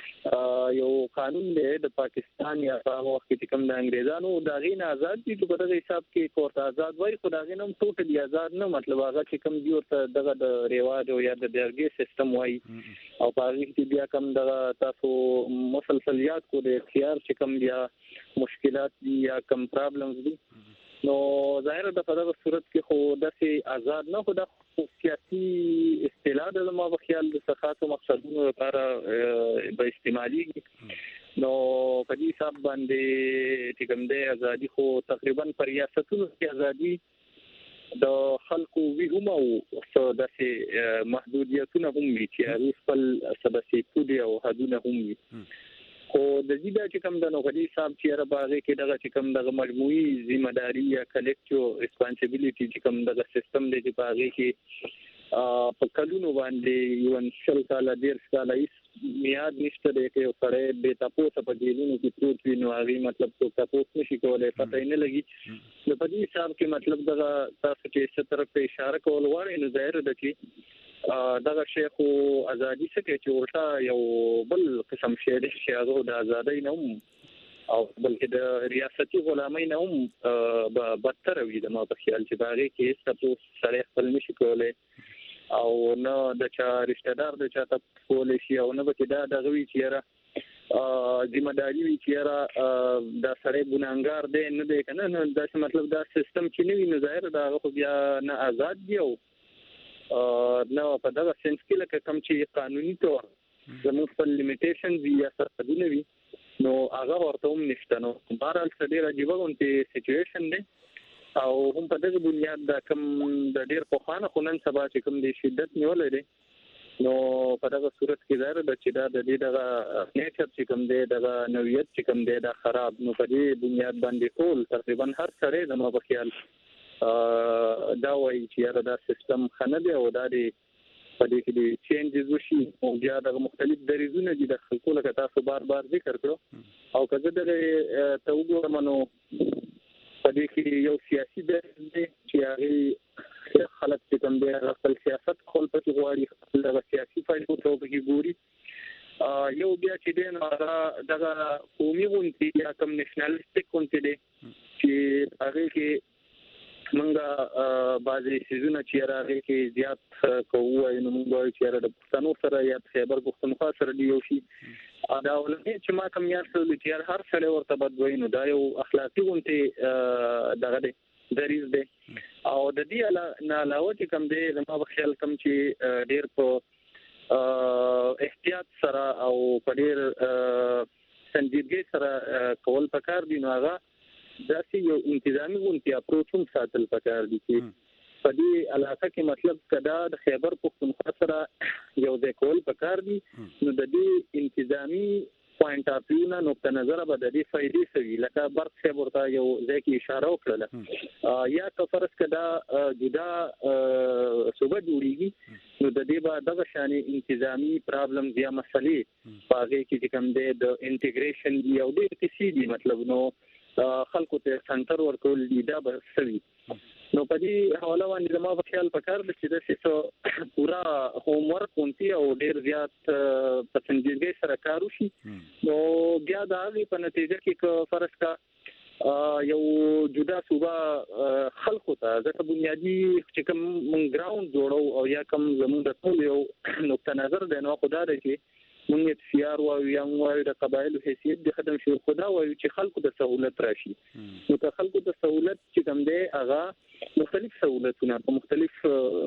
یو قانون دی د پاکستان یا په هغه وخت کې چې کوم د انګریزانو د هغې نه آزاد دي چې په دغه حساب کې که ورته آزاد وایي خو د هغې نه هم ټوټلي آزاد نه مطلب هغه چې کوم دي ورته دغه د رواج او یا د جرګې سیستم وایي او په هغې کې بیا کوم دغه تاسو مسلسل یاد کړو د اختیار چې کوم بیا مشکلات دي یا کوم پرابلمز دي نو ظاهره ده په دغه صورت کې خو داسې آزاد نه خو دا سیاسي اصطلاح ده زما په خیال د څه خاصو مقصدونو لپاره به استعمالېږي نو په دې حساب باندې چې کوم دی ازادي خو تقریبا په ریاستونو کې ازادي د خلکو وي هم او څه داسې محدودیتونه هم وي چې هغوی خپل څه داسې پولې او حدونه هم وي خو د دې دا چې کوم د نو په دې حساب چې هغه په هغې کې دغه چې کوم دغه مجموعي ذمهداري یا کلیکټیو ریسپانسبیلیټي چې کوم دغه سیستم دی چې په هغې کې په کلونو باندې یو شل کاله دېرش کاله هېڅ میاد نشته دی که یو سړی بې تپوسه په جیلونو کې پروت وي نو هغې مطلب څوک تپوس نشي کولی پته یې نه لګي نو په دې حساب کې مطلب دغه تاسو چې څه طرف ته اشاره کول غواړئ نو ظاهره ده چې دغه شی خو ازادي څه کوي چې ورته یو بل قسم شی دی چې هغه د ازادۍ نه هم او بلکې د ریاستي غلامۍ نه هم به بدتره وي زما په خیال چې په هغې کې هېڅ تپوس سړی خپل نشي کولی او نه د چا رشته دار د چا تپوس کولی شي او نه به چې دا دغه وي چې یاره ذمهداري وي چې یاره دا سړی ګناهګار دی نه دی که نه نو داسې مطلب دا سیستم چې نه وي نو ظاهره د هغه خو بیا نه آزاد دی او نو په دغه سنس کې لکه کوم چې قانوني طور زموږ خپل لیمیټیشنز وي یا سرحدونه وي نو هغه ورته هم نشته نو بهرحال څه ډېر عجیبه غوندې سچویشن دی او هم په دغه بنیاد دا کوم د ډېر پخوا نه خو نن سبا چې کوم د شدت نیولی دی نو په دغه صورت کې ظاهره ده چې دا د دې دغه نیچر چې کوم دی دغه نوعیت چې کوم دی دا خراب نو په دې بنیاد باندې ټول تقریبا هر سړی زما په خیال دا وایي چې یاره دا سیستم ښه نه دی او دا د په دې کې د چینجز وشي او بیا دغه مختلف دریځونه دي د خلکو لکه تاسو بار بار ذکر کړو او که زه دغه ته وګورم نو په دې کې یو سیاسي دریځ دی چې هغې خلک چې کوم دی خپل سیاست خپل پکې غواړي خپل دغه سیاسي فایدو ته پکې ګوري یو بیا چې دی نو هغه دغه قومي غونډې یا کوم نیشنالیستیک غونډې دی چې هغې کې منګه بعضې څیزونه چې هغې کې زیات که ووایو نو موږ وایو چې د پښتنو سره یا خیبر پښتونخوا سره دې یو شي دا اولنۍ چې ما کوم یاد کړلو چې هر سړی ورته بد وایي نو دا یو اخلاقي غوندې دغه دی دریځ دی او د دې نه علاوه چې کوم دی زما په خیال کوم چې ډېر په احتیاط سره او په ډېر سنجیدګۍ سره کول پکار دي نو هغه داسې یو انتظامي غونډې اپروچ هم ساتل پکار دي چې په دې علاقه کې مطلب که دا د خیبر پښتونخوا سره یو ځای کول پکار دي نو د دې انتظامي پوینټ اف ویو نه نقطه نظر به د دې فائدې سوي لکه برق صاحب ورته یو ځای کې اشاره وکړه یا که فرض کړه جدا صوبه جوړیږي نو د دې به دغه شان انتظامی پرابلم یا مسلې پاغه کې کوم د انټیګریشن دی او د کسی دی مطلب نو خلکو ته سنټر ورکول دی دا به سوي نو په دې حواله باندې زما په خیال پکار د چې د څه پورا هوم ورک کوونتی او ډیر زیات پسندیدګي سره کار وشي نو بیا دا غي په نتیجه کې ک فرض کا یو جدا صوبه خلکو ته ځکه بنیادی چې کوم مون ګراوند جوړو او یا کوم زموږ د ټول یو نقطه نظر دی نو خدای دې چې مونږ سیار او یم وایو د قبایل حیثیت د خدمت شو خدا وایو چې خلکو د سہولت راشي نو که خلکو د سہولت چې کوم دی هغه مختلف سہولتونه په مختلف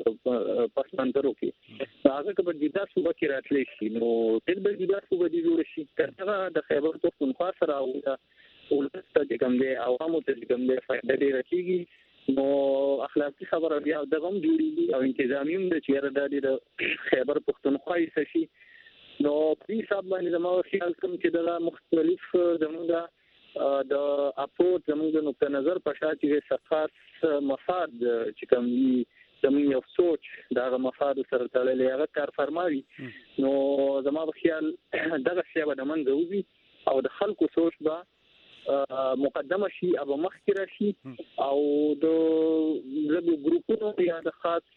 پسمنځرو کې هغه کبه جدا صوبه کې راتلی شي نو تل به جدا صوبه دي جوړ شي ترڅو د خیبر پختونخوا سره او ولست چې کوم دی عوامو ته کوم دی فائدہ دی راکېږي نو اخلاقی خبره بیا دغه هم جوړیږي او انتظامی هم د چیرې د خیبر پختونخوا یې شي نو په حساب باندې زموږ خیال کوم چې دا مختلف زموږ د اپورټ زموږ نقطه نظر په شا چې ثقافت مفاد چې کوم زموږ یو سوچ دا مفاد سره تړلې هغه کار فرمایي نو زموږ خیال دغه څه به د منځ وځي او د خلکو سوچ به مقدمه شي او مخکې راشي او د لږ ګروپونو یا د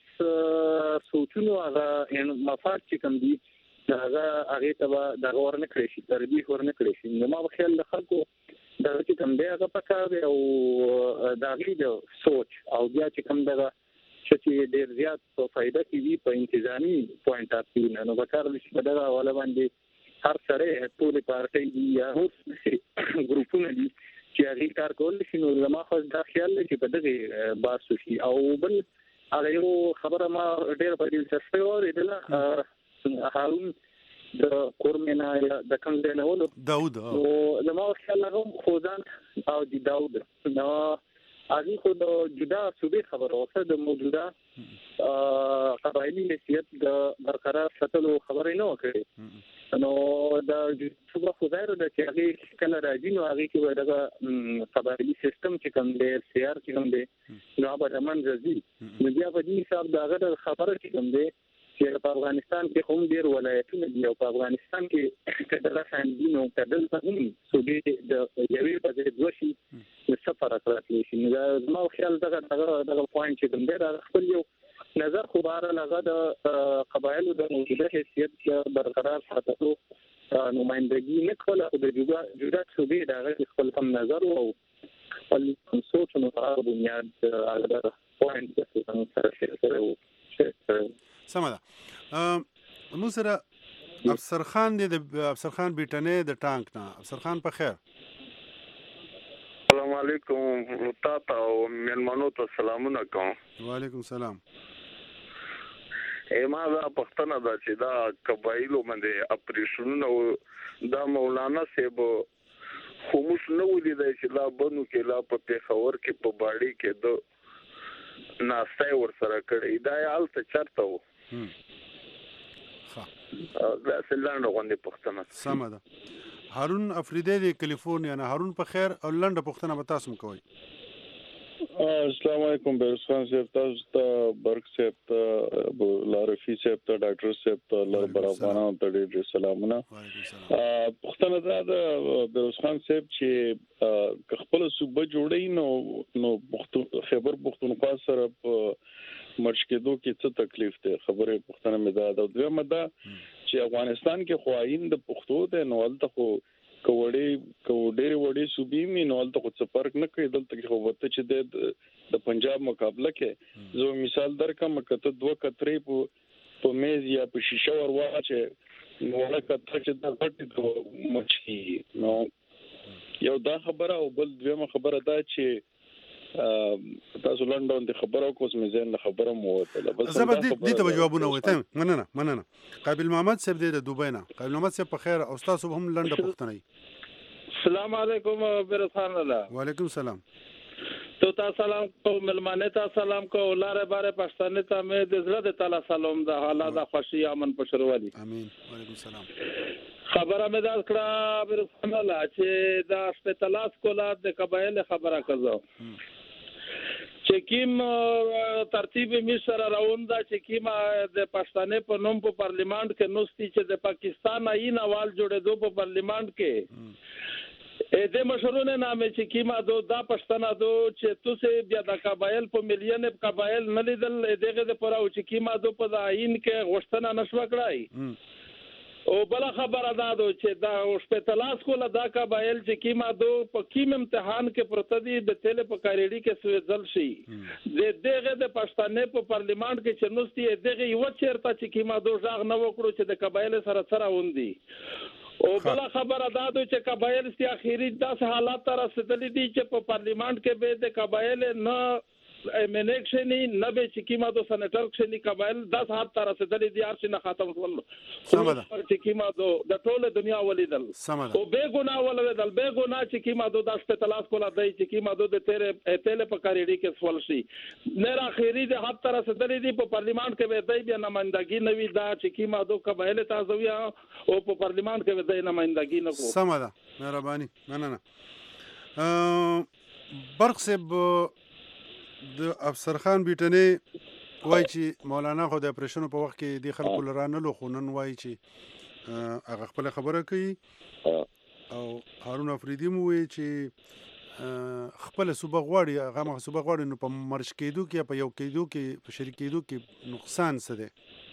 خاص سوچونو هغه مفاد چې کوم دي هغه هغه ته د غور نه کړی شي تربیه ور نه کړی شي نو ما په خیال د خلکو دا چې کوم دی هغه پکار دی او دا غي د سوچ او بیا چې کوم دغه چې ډیر زیات په فائدہ کې وي په انتظامی پوینټ اف ویو نو پکار دي چې دغه ولا باندې هر سره ټول پارټي دي یا اوس ګروپونه دي چې هغه کار کول شي نو ما خو دا خیال لري چې په دغه باسو شي او بل هغه یو خبره ما ډیر په دې څه وریدله هارون د کورمنا یا د کوم نه ولو داوود او زموږ خیال هغه خوځان او د داوود نو هغه خو د جدا صوبې خبره اوسه د موجوده قبایلی حیثیت د برقرار ساتلو خبرې نه وکړي نو د صوبه خوځایره د چې هغه کله راځي نو هغه کې دغه قبایلی سیستم چې کوم دی سیار چې کوم دی نو به امن راځي نو بیا په دې حساب دا غره خبره چې کوم دی چې په افغانستان کې هم ډیر ولایتونه دي او په افغانستان کې کډه ساندینو کډل په هم سودې د یوې په ځای دوشي د سفر راځي چې نو نو خیال دغه دغه دغه پوینټ چې کوم دی دا خپل یو نظر خو بار لغه د قبایلو د موجوده حیثیت برقرار ساتلو نمائندګي نه کوله او د جوړه جوړه سودې دغه خپل هم نظر او خپل سوچ نو په بنیاد هغه پوینټ چې څنګه سره شیر کړو سمه ده مو سره افسر خان دی د افسر خان بیٹنې د ټانک نه افسر خان په خیر السلام علیکم تاسو او مېلمنو ته سلامونه کوم وعلیکم السلام ایما دا پښتنه دا چې دا قبایلو باندې اپریشنونه دا مولانا صاحب خموش نه ولیدای چې لا بنو کې لا په پیښور کې په باړي کې د ناستای ور سره کړی دا یال ته چرته و ها دا سلانه غوندې پښتنه سم ده هارون افریدی د کالیفورنیا نه هارون په خیر او لنډه پښتنه به تاسو کوي السلام علیکم بیرس خان صاحب تاسو ته برک صاحب ته لارفي صاحب ته ډاکټر صاحب ته لر برابانه ته ډېر سلامونه پښتنه دا د بیرس خان صاحب چې خپل صوبه جوړی نو نو خیبر پختونخوا سره په مرچ کېدو کې څه تکلیف ده خبره پښتنه مې دا د دوه مده چې افغانستان کې خواهین د پښتو ته نوالته خو کوړې کوډې وړې صوبې مې نوالته خو څه فرق نه کوي دلته کې خو وته چې د د پنجاب مقابله کې زه مثال درکم کته دوه کترې په په میز یا په شیشه ور واچې نو ولا کته چې د غټ مچي نو یو دا خبره او بل دویمه خبره دا چې تاسو لندن د خبرو کوس مې زین خبره مو وته بس زه به دې ته جوابونه وته مننه مننه قابل محمد صاحب د دوبۍ نه قابل محمد صاحب په خیر او تاسو هم لنډه پښتنه السلام علیکم برسان الله وعلیکم السلام تو تا سلام کو ملمانه تا سلام کو لاره باره پښتنه ته مې د زړه د تعالی سلام د حالا د خوشي امن پښروالي امين وعلیکم السلام خبره مې دا کړه برسنه چې دا شپتلاس کولا د قبایل خبره کړو چې کیم ترتیب مصر راوندا چې کیم د پښتنې په نوم په پارلیمان کې نوستي چې د پاکستان آئین اول جوړېدو په پارلیمان کې اې د مشرونه نامه چې کیما دو دا پښتنه دو چې تاسو بیا د قبایل په مليون قبایل نه لیدل دغه د پراو چې کیما دو په آئین کې غوښتنه نشو کړای او بل خبره دا دو چې دا شپتلاس کوله دا قبایل چې کیما دو په کیم امتحان کې پرتدي د تل په کاریډي کې سوځل شي د دغه د پښتنې په پارلیمان کې چې نوستي دغه یو چیرته چې کیما دو ځاغ نه وکړو چې د قبایل سره سره وندي او بل خبره دا دو چې قبایل سي اخیری داس حالات تر رسیدلې دي چې په پارلیمان کې به د قبایل نه منیکشنی نه به چې کیما دو سنټر کښنی قبایل داس حالات تر رسیدلې دي ارشي نه ختم ول سمدا چې کیما دو د ټوله دنیا ولیدل او به ګنا ولیدل به ګنا چې کیما دو د شپتلاس کولا دی چې کیما دو د تیرې تل په کاریډي کې سوال شي نه اخیری د حالات تر رسیدلې دي په پارلیمان کې به دی بیا نمائندګي نوي دا چې کیما دو قبایل تازویا او په پارلیمان کې به دی نمائندګي نه کو سمدا مهرباني نه نه نه برق صاحب د افسر خان بیٹنې وای چې مولانا خو د اپریشن په وخت کې د خلکو لرانه لو خونن وای چې هغه خپل خبره کوي او هارون افریدی مو وای چې خپل صوبه غواړي هغه مخ صوبه غواړي نو په مرش کېدو کې په یو کېدو کې په شریک کېدو کې نقصان څه دی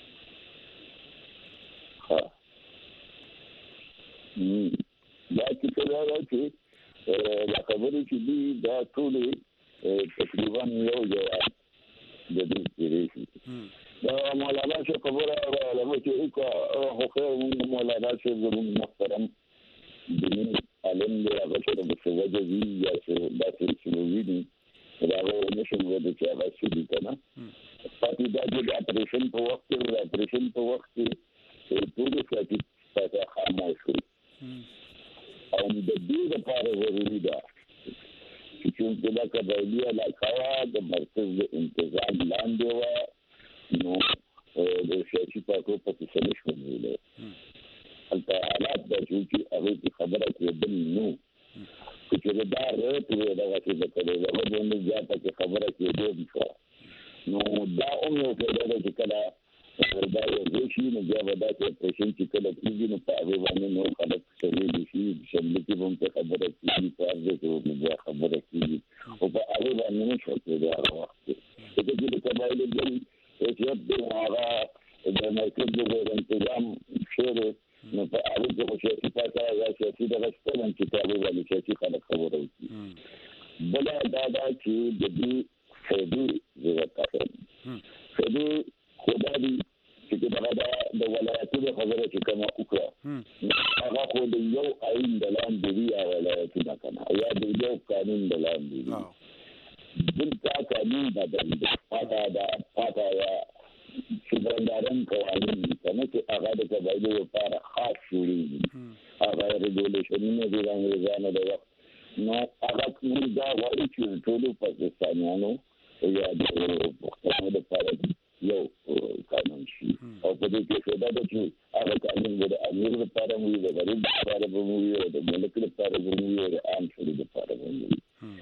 دا چې څه راځي دا خبرې چې دی دا ټول تقریبا یو جواب د دې کېږي دا مولانا چې خبره راغله چې کو خو مولانا چې زموږ محترم دین عالم دی هغه چې د سوجي وی یا چې د سلووي دي دا هغه نشم ودی چې هغه څه دي کنه پاتې دا چې اپریشن په وخت کې اپریشن په وخت کې ټول څه چې خاموش شو او د دې لپاره ضروري ده چې دا قبایلی علاقه د مرکز د انتظام لاندې و نو د سیاسي پاکو په څیر شو نه البته حالات د چې هغه خبره کېدل نو چې دا راته دا چې د کله د باندې ځاته کې خبره کېدل نو دا اومه په دې چې کله دا یو شي نو بیا ودا چې پېښین چې کله کېږي نو په هغه باندې نو خلک سړي دي چې شمل کې هم څه خبره کېږي په هغه کې بیا خبره کېږي او په هغه باندې نو څه کوي دا وخت چې د قبایل د چې د هغه د مرکز د انتظام شوره نو په هغه کې چې پاتې راځي چې دا څه چې په هغه باندې چې خلک خبره کوي بل دا دا چې د دې خېدو زړه خېدو خدای چې دا د ولایتونو خبره چې کومه وکړه هغه خو د یو آئین د لاندې دی او ولایتونه کنه یا د یو قانون د لاندې دی دلته قانون بدل دی پاتا دا پاتا یا چې قوانین کنه چې هغه د قبایلو لپاره خاص شوړي هغه ریګولیشنونه دي رانګريزانه د وخت نو هغه کوم دا وایي چې ټول پاکستانیانو یا د پښتنو لپاره یو قانون شي او په دې کې دا چې هغه قانون د امیر لپاره وي د غریب لپاره وي او د ملک لپاره وي او د عام شړې لپاره وي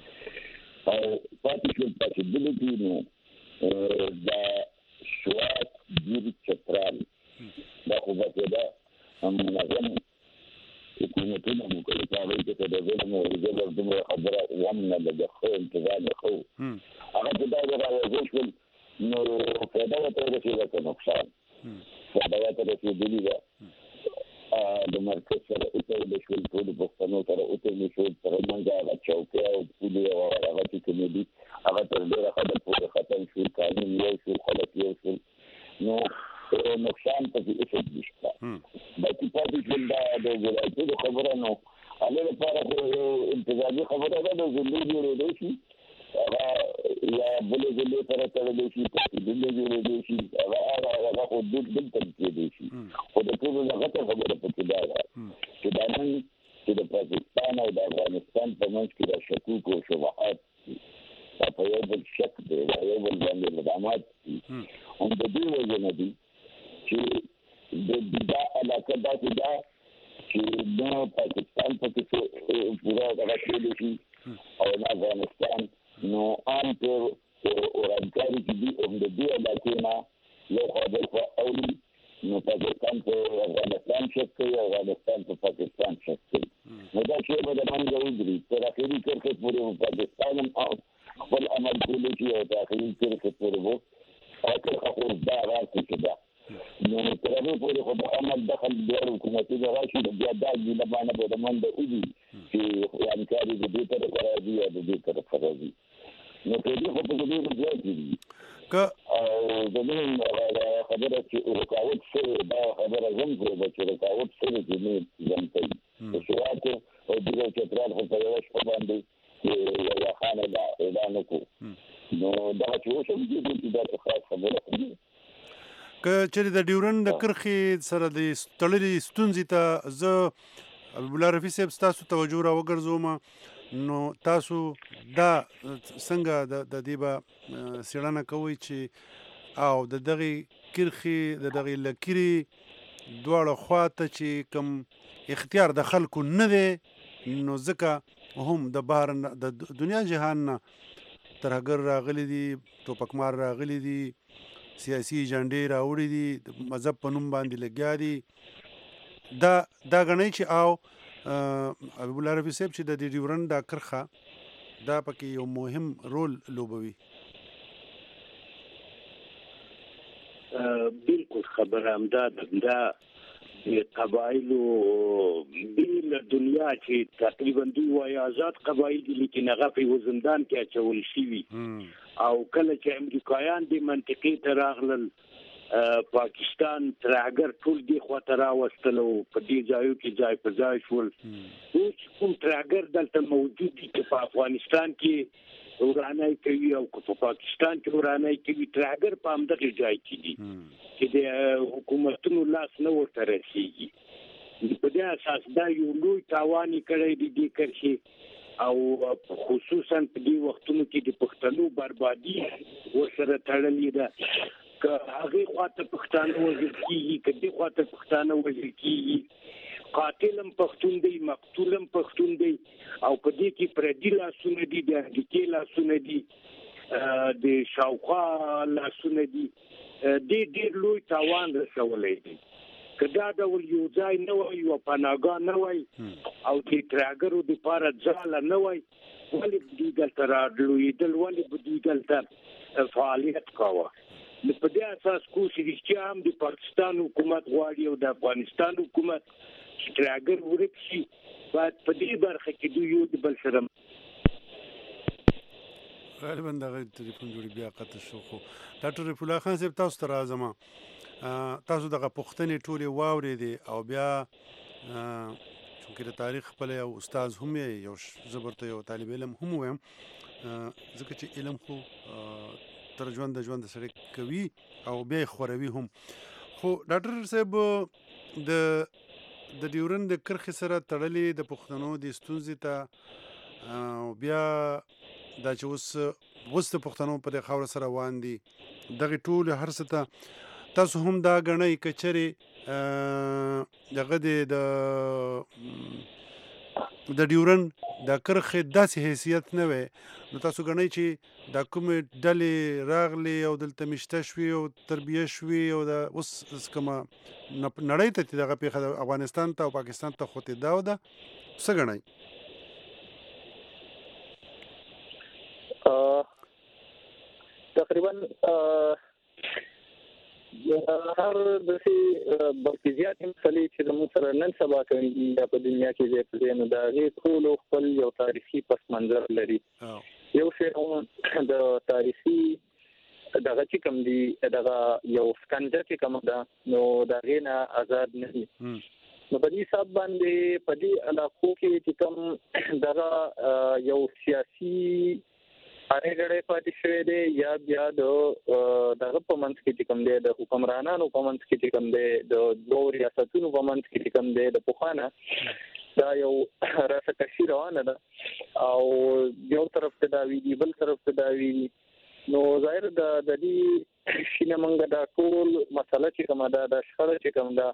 او پاتې شو پاتې نو دا شوات د چترال دا خو دا هم منظم حکومتونه مو کوي چې دا د ولې مو د دغه خبره ومنه د خو انتظام خو هغه دا راوځي نو فایده ورته رسېږي که نقصان فایده ورته رسېدلي ده د مرکز سره وتړل شول ټولو پښتنو سره وتړل شول تر منځه هغه چوکۍ او پولې او هغه چې کومې دي هغه تر ډېره حده پورې ختم شول قانون یو شول خلک یو شول نو نقصان پکې هېڅ نشته باقي پاتې شول دا د ولایتونو خبره نو هغې لپاره خو یو انتظامي خبره ده د ضلعې جوړېدی شي هغه یا بلې ضلعې سره تړلی شي ضلعې جوړېدی شي هغه هغه خو دلته کېدی شي خو د ټولو نه غټه خبره پکې دا ده چې دا نن چې د پاکستان او د افغانستان په منځ کې دا شکوک او شبهات دا په یو بل شک دی دا یو بل باندې مدامات دي هم د دې وجه نه دي چې د دا علاقه داسې ده چې کې پورا دغه کېدو شي او د افغانستان نو عام طور اورانکاري چې دي هم د دې علاقې نه یو خبر په اولي نو پاکستان په افغانستان شک کوي او افغانستان په پاکستان شک کوي نو دا چې به د منځه ودري تر اخري کرښې پورې پاکستان هم خپل عمل کولی شي او د اخري کرښې پورې وو او کرښه خو دا راسي چې دا نو تر هغې پورې خو د عمل دخل دواړو حکومتونه راشي نو بیا دا ګیله باندې به د منځه وځي چې اورانکاري د دې طرفه راځي او د دې طرفه راځي نو په دې خو په دې کې ځای دي که زمون خبره چې رکاوټ شوی دا خبره زم کړو چې رکاوټ شوی چې نه زم کوي په شوات او دغه چترال خو په یو شپه باندې چې یو خانه دا اعلان وکړو نو دا چې اوس هم دې دا خاص خبره کوي که چېرې د ډیورن د کرښې سره د تړلې ستونزې ته زه ابوالله رفیع صاحب ستاسو توجه راوګرځوم نو تاسو دا څنګه د دې به څېړنه کوئ چې او د دغې کرښې د دغې لکیرې دواړه خواته چې کوم اختیار د خلکو نه دی نو ځکه هم د بهر د دنیا جهان نه ترهګر راغلي دي ټوپکمار راغلي دي سیاسي ایجنډې راوړي دي د مذهب په نوم باندې لګیا دي دا دا ګڼئ چې او ابوالله رفیع صاحب چې د دې ډیورن دا کرښه دا پکې یو مهم رول لوبوي بالکل خبره همدا ده دا د قبایلو بیل دنیا چې تقریبا دوی وایي آزاد قبایل دي لیکن هغه په زندان کې اچول شوي او کله چې امریکایان د منطقې ته راغلل پاکستان ترهګر ټول دی خوا ته راوستل او په دې ځایو کې ځای په ځای شول اوس کوم ترهګر دلته موجود دي چې په افغانستان کې ورانای کوي او په پاکستان کې ورانای کوي ترهګر په همدغه ځای کې دي چې د حکومتونو لاس نه ورته رسېږي په دې اساس دا یو لوی تاوان کړی دی د کرښې او خصوصا په دې وختونو کې د پښتنو بربادي ورسره تړلې ده که هغه خواته پښتانه وژل کیږي که دې خواته پښتانه وژل کیږي قاتلم پښتون دی مقتولم پښتون دی او په دې کې پردي لاسونه دي د امریکې لاسونه دي د شاوخوا لاسونه دي دې ډېر لوی تاوان رسولی دی که دا ډول یو ځای نه وای یوه پناهګاه نه وای او د ترهګرو دپاره ځاله نه وای ولې به دوی دلته راډلوېدل ولې به دوی دلته فعالیت کاوه نو په دې اساس کوشش رښتیا هم د پاکستان حکومت غواړي او د افغانستان حکومت چې ترهګر ورک شي باید په دې برخه کې دوی یو د بل سره غالبا دغه ټلیفون جوړي بیا قطع شو خو ډاکټر رفیع الله خان صاحب تاسو ته راځم تاسو دغه پوښتنې ټولې واورېدې او بیا چونکې د تاریخ خپل یو استاد هم یو زه ورته یو طالب علم هم وایم ځکه چې علم خو تر ژوند د ژوند سره کوي او بیا خوروي هم خو ډاکټر صاحب د د ډیورن د کرښې سره تړلې د پښتنو د ستونزې ته او بیا دا چې اوس اوس د پښتنو په دې خاوره سره روان دي دغه ټول هر څه ته تاسو هم دا ګڼئ که چېرې دغه د د ډیورن د کرښې داسې حیثیت نه وی نو تاسو ګڼئ چې دا کومې ډلې راغلې او دلته میشته شوې او تربیه شوې او د اوس کومه نړۍ ته چې دغه پېښه د افغانستان ته او پاکستان ته خوتېدا وه ده څه ګڼئ تقریبا هر داسې مرکزیات مسلې چې زموږ سره نن سبا کوي دا په دنیا کې ځای په ځای نو د هغې ټولو خپل یو تاریخي پس منظر لري یو شی د تاریخي دغه چې کوم دي دغه یو سکنجه چې کوم ده نو د هغې نه آزاد نه دي نو په دې حساب باندې په دې علاقو کې چې کوم دغه یو سیاسي هرې ګړې پاتې شوی دی یا بیا د دغه په منځ کې چې کوم دی د حکمرانانو په منځ کې چې کوم دی د دوو ریاستونو په منځ کې چې کوم دی د پخوا نه دا یو راسکشي روانه ده او یو طرف ته دا وي بل طرف ته دا وي نو ظاهر د دې شي نه موږ دا ټول مسله چې کومه ده د شخړه چې کوم ده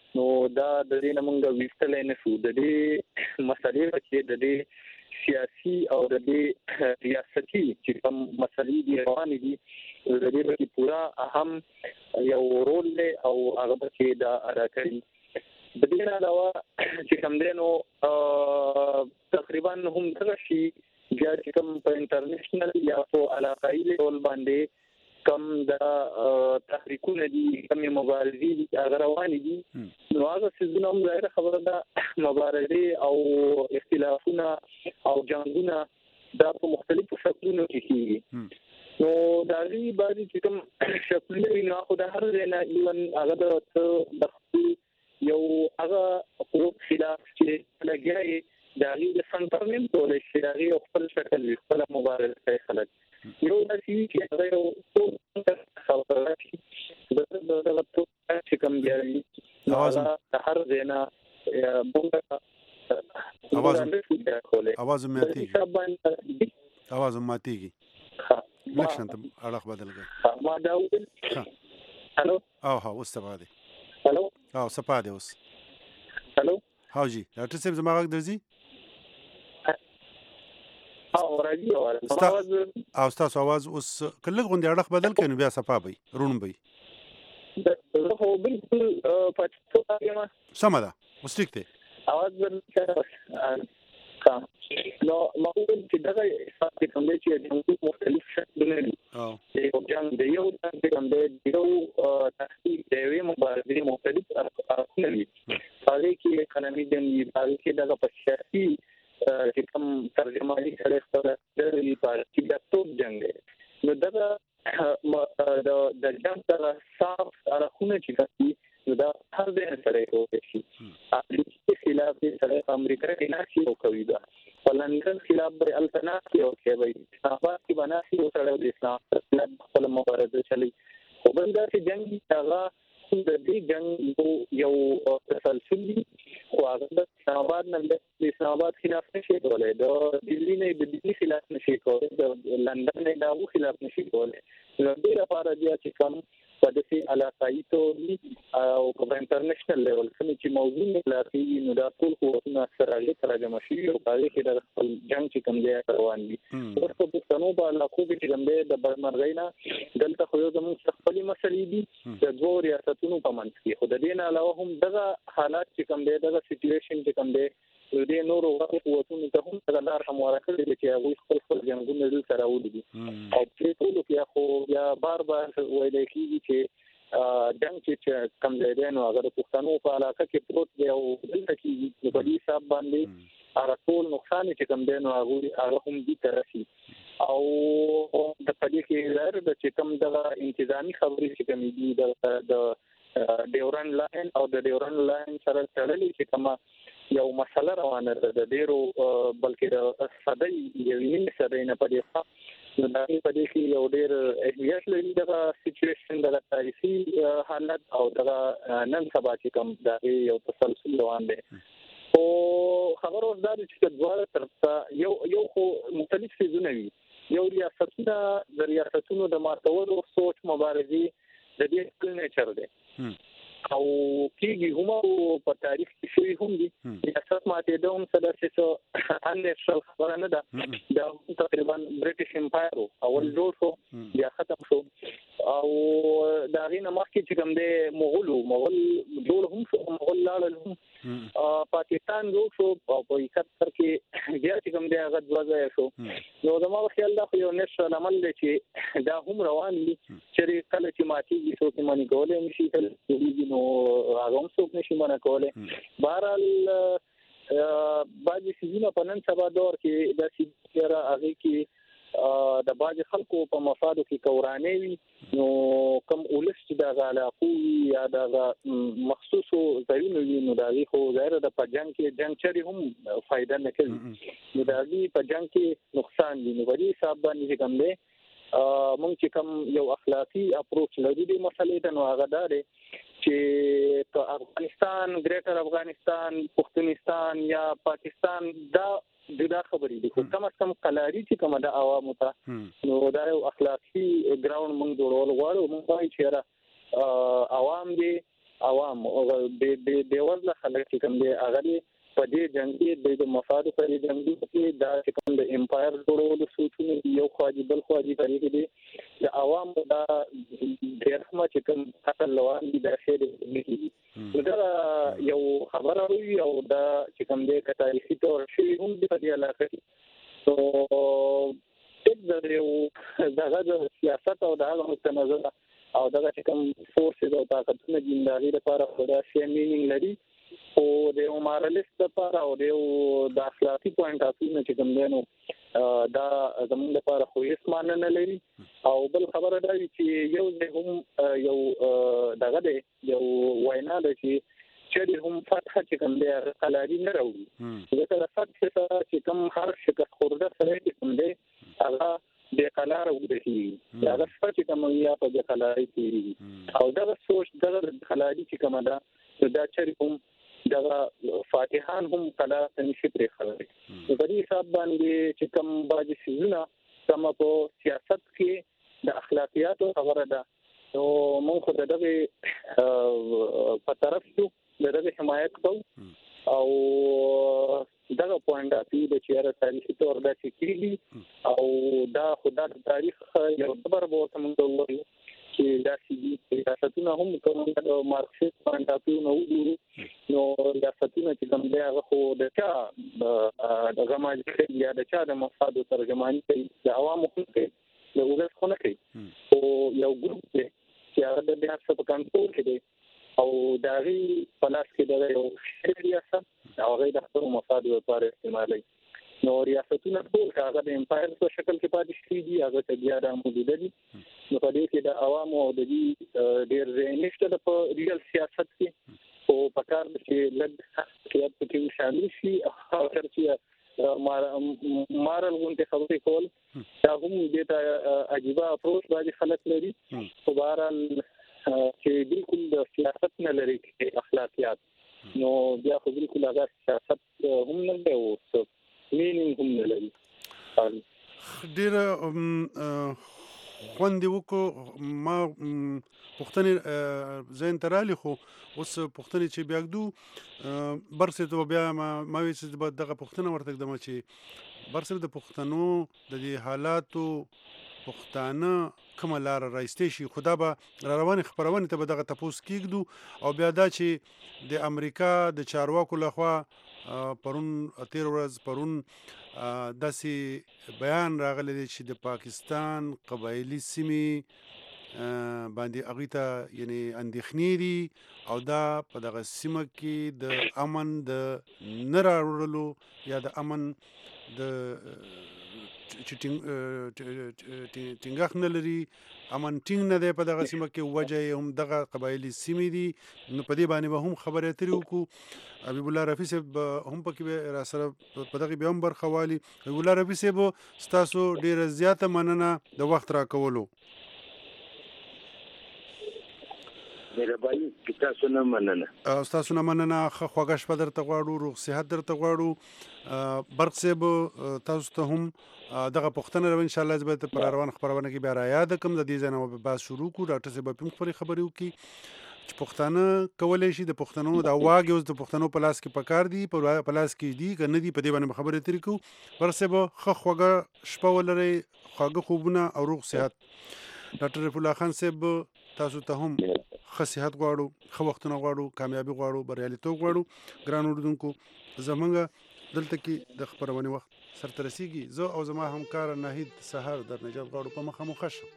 نو دا د دې نه موږ ویستل نه شو د دې مسلې چې د دې سیاسي او د دې ریاستي چې کوم مسلې دي روان دي د دې په پورا اهم یو رول له او هغه کې دا ادا کوي. د دې نه علاوه چې کوم دی نو تقریبا هم دغه شي بیا چې کوم په انټرنیشنل یا په علاقایي ډول باندې کوم د تحریکونه دي کوم مبارزې دي هغه روان دي نو هغه څه هم ظاهره خبره ده مبارزې او اختلافونه او جنگونه دا په مختلفو شکلونو کې کیږي نو دا لري بعضي چې کوم شکلونه نه خو د هر ځای نه ایون هغه د یو هغه حقوق خلاف چې لګیاي دا غي سنټرنل ټول شي دا غي خپل شکل خپل مبارزه کوي خلک یو د سی چې هغه یو څو خبره شي د د د چې کوم دی اواز هر زینا بونګه اواز اواز ماتيږي اواز ماتيږي لکشن ته اړه بدل کړ ما دا ویل الو او ها واستفاده الو او سپاده اوس الو ها جی ډاکټر صاحب زما غږ درځي او راځي اواز او تاسو اواز اوس کله غونډه اړه بدل کړي بیا صفه وي رون وي زه خو بالکل پاتې یم سم ده اوس ټیک دی اواز ورته کا نو مخکې چې دغه حساب کوم چې د مختلف شکلونه دي او یو ځان د یو څنګه کوم د یو تحقیق د یو مبارزې مختلف اړخونه دي هغه کې قانوني دي هغه کې دغه په سیاسي چې کوم ترجمانی سره خبره د پارتي د ټول جنگ نو دغه د د جنگ سره صاف اړخونه چې کوي نو دا هر ځای سره کوي شي امریکا خلاف سره امریکا کې ناشي او کوي دا ولندن خلاف به التناسي او کوي اسلامباد کې بناسي او سره د اسلام خپل مبارزه چلی خو بل دا چې جنگ هغه د دې جنگ یو تسلسل دي خو هغه د اسلامباد نه د اسلامباد خلاف نشي کولای د دلی نه د دلی خلاف نشي کولای د لندن نه د خلاف نشي کولای نو د لپاره بیا چې کوم په دې علاقایي ټول او په انټرنیشنل لیول کې چې موضوع نه لري نو دا ټول قوتونه سره لږ ترجمه شي او هغه کې د خپل جنگ چې کوم دی روان دي اوس په پښتنو په علاقو کې چې کوم دی د برمرغینا دلته خو یو زموږ خپل مسلې دي د دوه ریاستونو په منځ کې خو د دې نه علاوه هم دغه حالات چې کوم دی دغه سچويشن چې کوم دی د دې نورو قوتونو ته هم څنګه لار همواره کړی چې هغه خپل خپل جنگونه دل سره ودی او چې ټول کې خو بیا بار بار وایي چې چې جنگ چې کم ځای نو هغه د پښتنو په علاقه کې پروت دی او دلته کې په دې حساب باندې هغه ټول نقصان چې کم دی نو هغه هغه هم دي ترسي او د پدې کې زر د چې کم د انتظامی خبرې چې کم دي د ډیورن لاین او د ډیورن لاین سره تړلې چې کما یو مسله روانه ده د ډیرو بلکې د صدې یو نیمه صدې نه پدې نو دا په دې کې یو ډېر اهمیت لري دا سچويشن د تاریخي حالت او دا نن سبا چې کوم دا یو تسلسل روان دی او خبر اوس دا چې دواړه طرف یو یو خو مختلف څیزونه وي یو ریاستونه د ریاستونو د ماتولو سوچ مبارزې د دې کل نیچر دی او کېږي هم په تاریخ کې شوی هم دي ریاست ماته د هم سره څه ان نشل خبره نه ده دا تقریبا برټیش امپایر اول جوړ شو بیا ختم شو او دا غینه مخکې چې کوم دی مغول مغول جوړ هم شو مغول لاړل هم پاکستان جوړ شو او په اکثر کې بیا چې کوم دی هغه دروازه شو نو زما خیال دا خو یو نشل عمل دی چې دا هم روان دي چې کله چې ماتي شو کې مونږ کولای نشي کله نو هغه هم څوک نشي منع کولای بهرحال بعضې څیزونه په نن سبا دور کې داسې هغه کې د بعضې خلکو په مفادو کې کورانې وي نو کوم ولس چې دغه علاقو وي یا دغه مخصوصو ځایونو وي نو د هغې خو ظاهره ده په جنګ کې جنګ چرې هم فایده نه کوي نو د هغې په جنګ کې نقصان دي نو په دې حساب باندې چې کوم دی مونږ چې کوم یو اخلاقی اپروچ لري د مسلې ته نو هغه دا دی چې په افغانستان ګریټر افغانستان پښتونستان یا پاکستان دا جدا خبرې دي خو کم از کم قلاري چې کومه د عوامو ته نو دا یو اخلاقی ګراوند مونږ جوړول غواړو مونږ وایي چې عوام دي عوام او د د وزله خلک چې کوم دي هغه په دې جنگ کې د مفاد په دې جنگ کې دا چې کوم د امپایر جوړولو سوچونه یو خواجي بل خواجي کوي دي د عوام دا ډېر هم چې کوم اصل لوان دي د شهر کې دا یو خبره وي او دا چې کوم دې تاریخي تور شي هم د دې علاقه نو د یو دغه د سیاست او د هغه متنازعه او دغه چې کوم فورسز او طاقتونه د اندازې لپاره خورا شي مینینګ لري او د مورالست لپاره او د اخلاقي پوینټ اف ویو چې کوم دی نو دا زموږ لپاره خو هیڅ معنی نه لري او بل خبره دا چې یو د هم یو دغه دی یو وینا ده چې چې هم فتح چې کوم دی قلاري نه راوړي دا فتح چې کوم هر شکست خورده سره کوم دی هغه د قلار ودی دا څه چې کوم یا په د قلاري کې او دا سوچ د قلاري چې کوم دا دا چې کوم دا فاتحان هم کلا تنشي پرې خلک په دې حساب باندې چې کوم باج سيزونه کوم په سیاست کې د اخلاقیات خبره ده نو موږ خو دغه په طرف یو دغه حمایت کوو او دغه پوینټ اپی د چیرې تاریخي تور د چکیلی او دا خدای تاریخ یو خبر به موږ وایو چې دا چې ریاستونه هم کوم د مارکسیست پوینټ اپی نو نو ریاستونه چې کوم دی هغه خو د چا د غماجي یا د چا د مفاد ترجمانی کوي د عوامو کوي د ولس خو نه کوي او یو ګروپ دی چې هغه د بیا څه په کنټرول کې دی او دا غي پلاس کې د یو ریاست او غي د خپل مفاد لپاره استعمالوي نو ریاستونه ټول هغه د امپایر په شکل کې پاتې شي دي هغه ته بیا د موجوده دي نو په دې کې د عوامو او د دې ډېر ځینشته د په ریل سیاست کې او په کار چې لږ سیاست کې شامل شي او چې مارل غونډه خبرې کول دا هم د ته عجيبه اپروچ باندې خلک لري په بهرحال چې بالکل د سیاست نه لري کې اخلاقیات نو بیا خو بالکل هغه سیاست هم نه دی او مینینګ هم نه لري ډېر خوندې وکړو ما پوښتنې ذهن ته رالي خو اوس پوښتنې چې بیا ږدو برصرف ته بیا ما وایي چې به دغه پوښتنه ورته ږدم چې برصرف د پښتنو د دې حالاتو پښتانه کومه لاره رایستی شي خو دا به را روانې خپرونې ته به دغه تپوس کېږدو او بیا دا چې د امریکا د چارواکو لخوا پرون تیر ورځ پرون داسې بیان راغلی دی چې د پاکستان قبایلي سیمې باندې هغوی ته یعنی اندېښنې دي او دا په دغه سیمه کې د امن د نه راوړلو یا د امن د ټینګښت نه لري امن ټینګ نه دی په دغه سیمه کې وجه یې هم دغه قبایلي سیمې دي نو په دې باندې به هم خبرې اترې وکړو حبیب الله رفیع صاحب هم پکې را سره په دغه بیا هم برخه والي حبیب الله رفیع صاحب ستاسو ډېره زیاته مننه د وخت راکولو مهرباني تاسو نه مننه تاسو نه مننه ښه خوږه شپه درته غواړو روغ صحت درته غواړو برق صاحب تاسو ته هم دغه پوښتنه رو ان شاء الله زه به پر روان خبرونه کې بیا را یاد کوم د دې ځای نه به بحث شروع کړو ډاکټر صاحب به هم خپلې خبرې وکړي چې پښتانه کولی شي د پښتنو د واګې اوس د پښتنو په لاس کې پکار دي په لاس کې دي که نه دي په دې باندې خبرې اترې کوو برق صاحب ښه خوږه شپه ولرئ خواږه خوبونه او روغ صحت ډاکټر رفیع الله خان صاحب تاسو ته هم ښه صحت غواړو ښه وختونه غواړو کامیابي غواړو بریالیتوب غواړو ګران اورېدونکو زموږ دلته کې د خپرونې وخت سرته رسیږي زه او زما همکار ناهید سهار در نجات غواړو په مخه مو ښه شه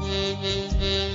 Thank you.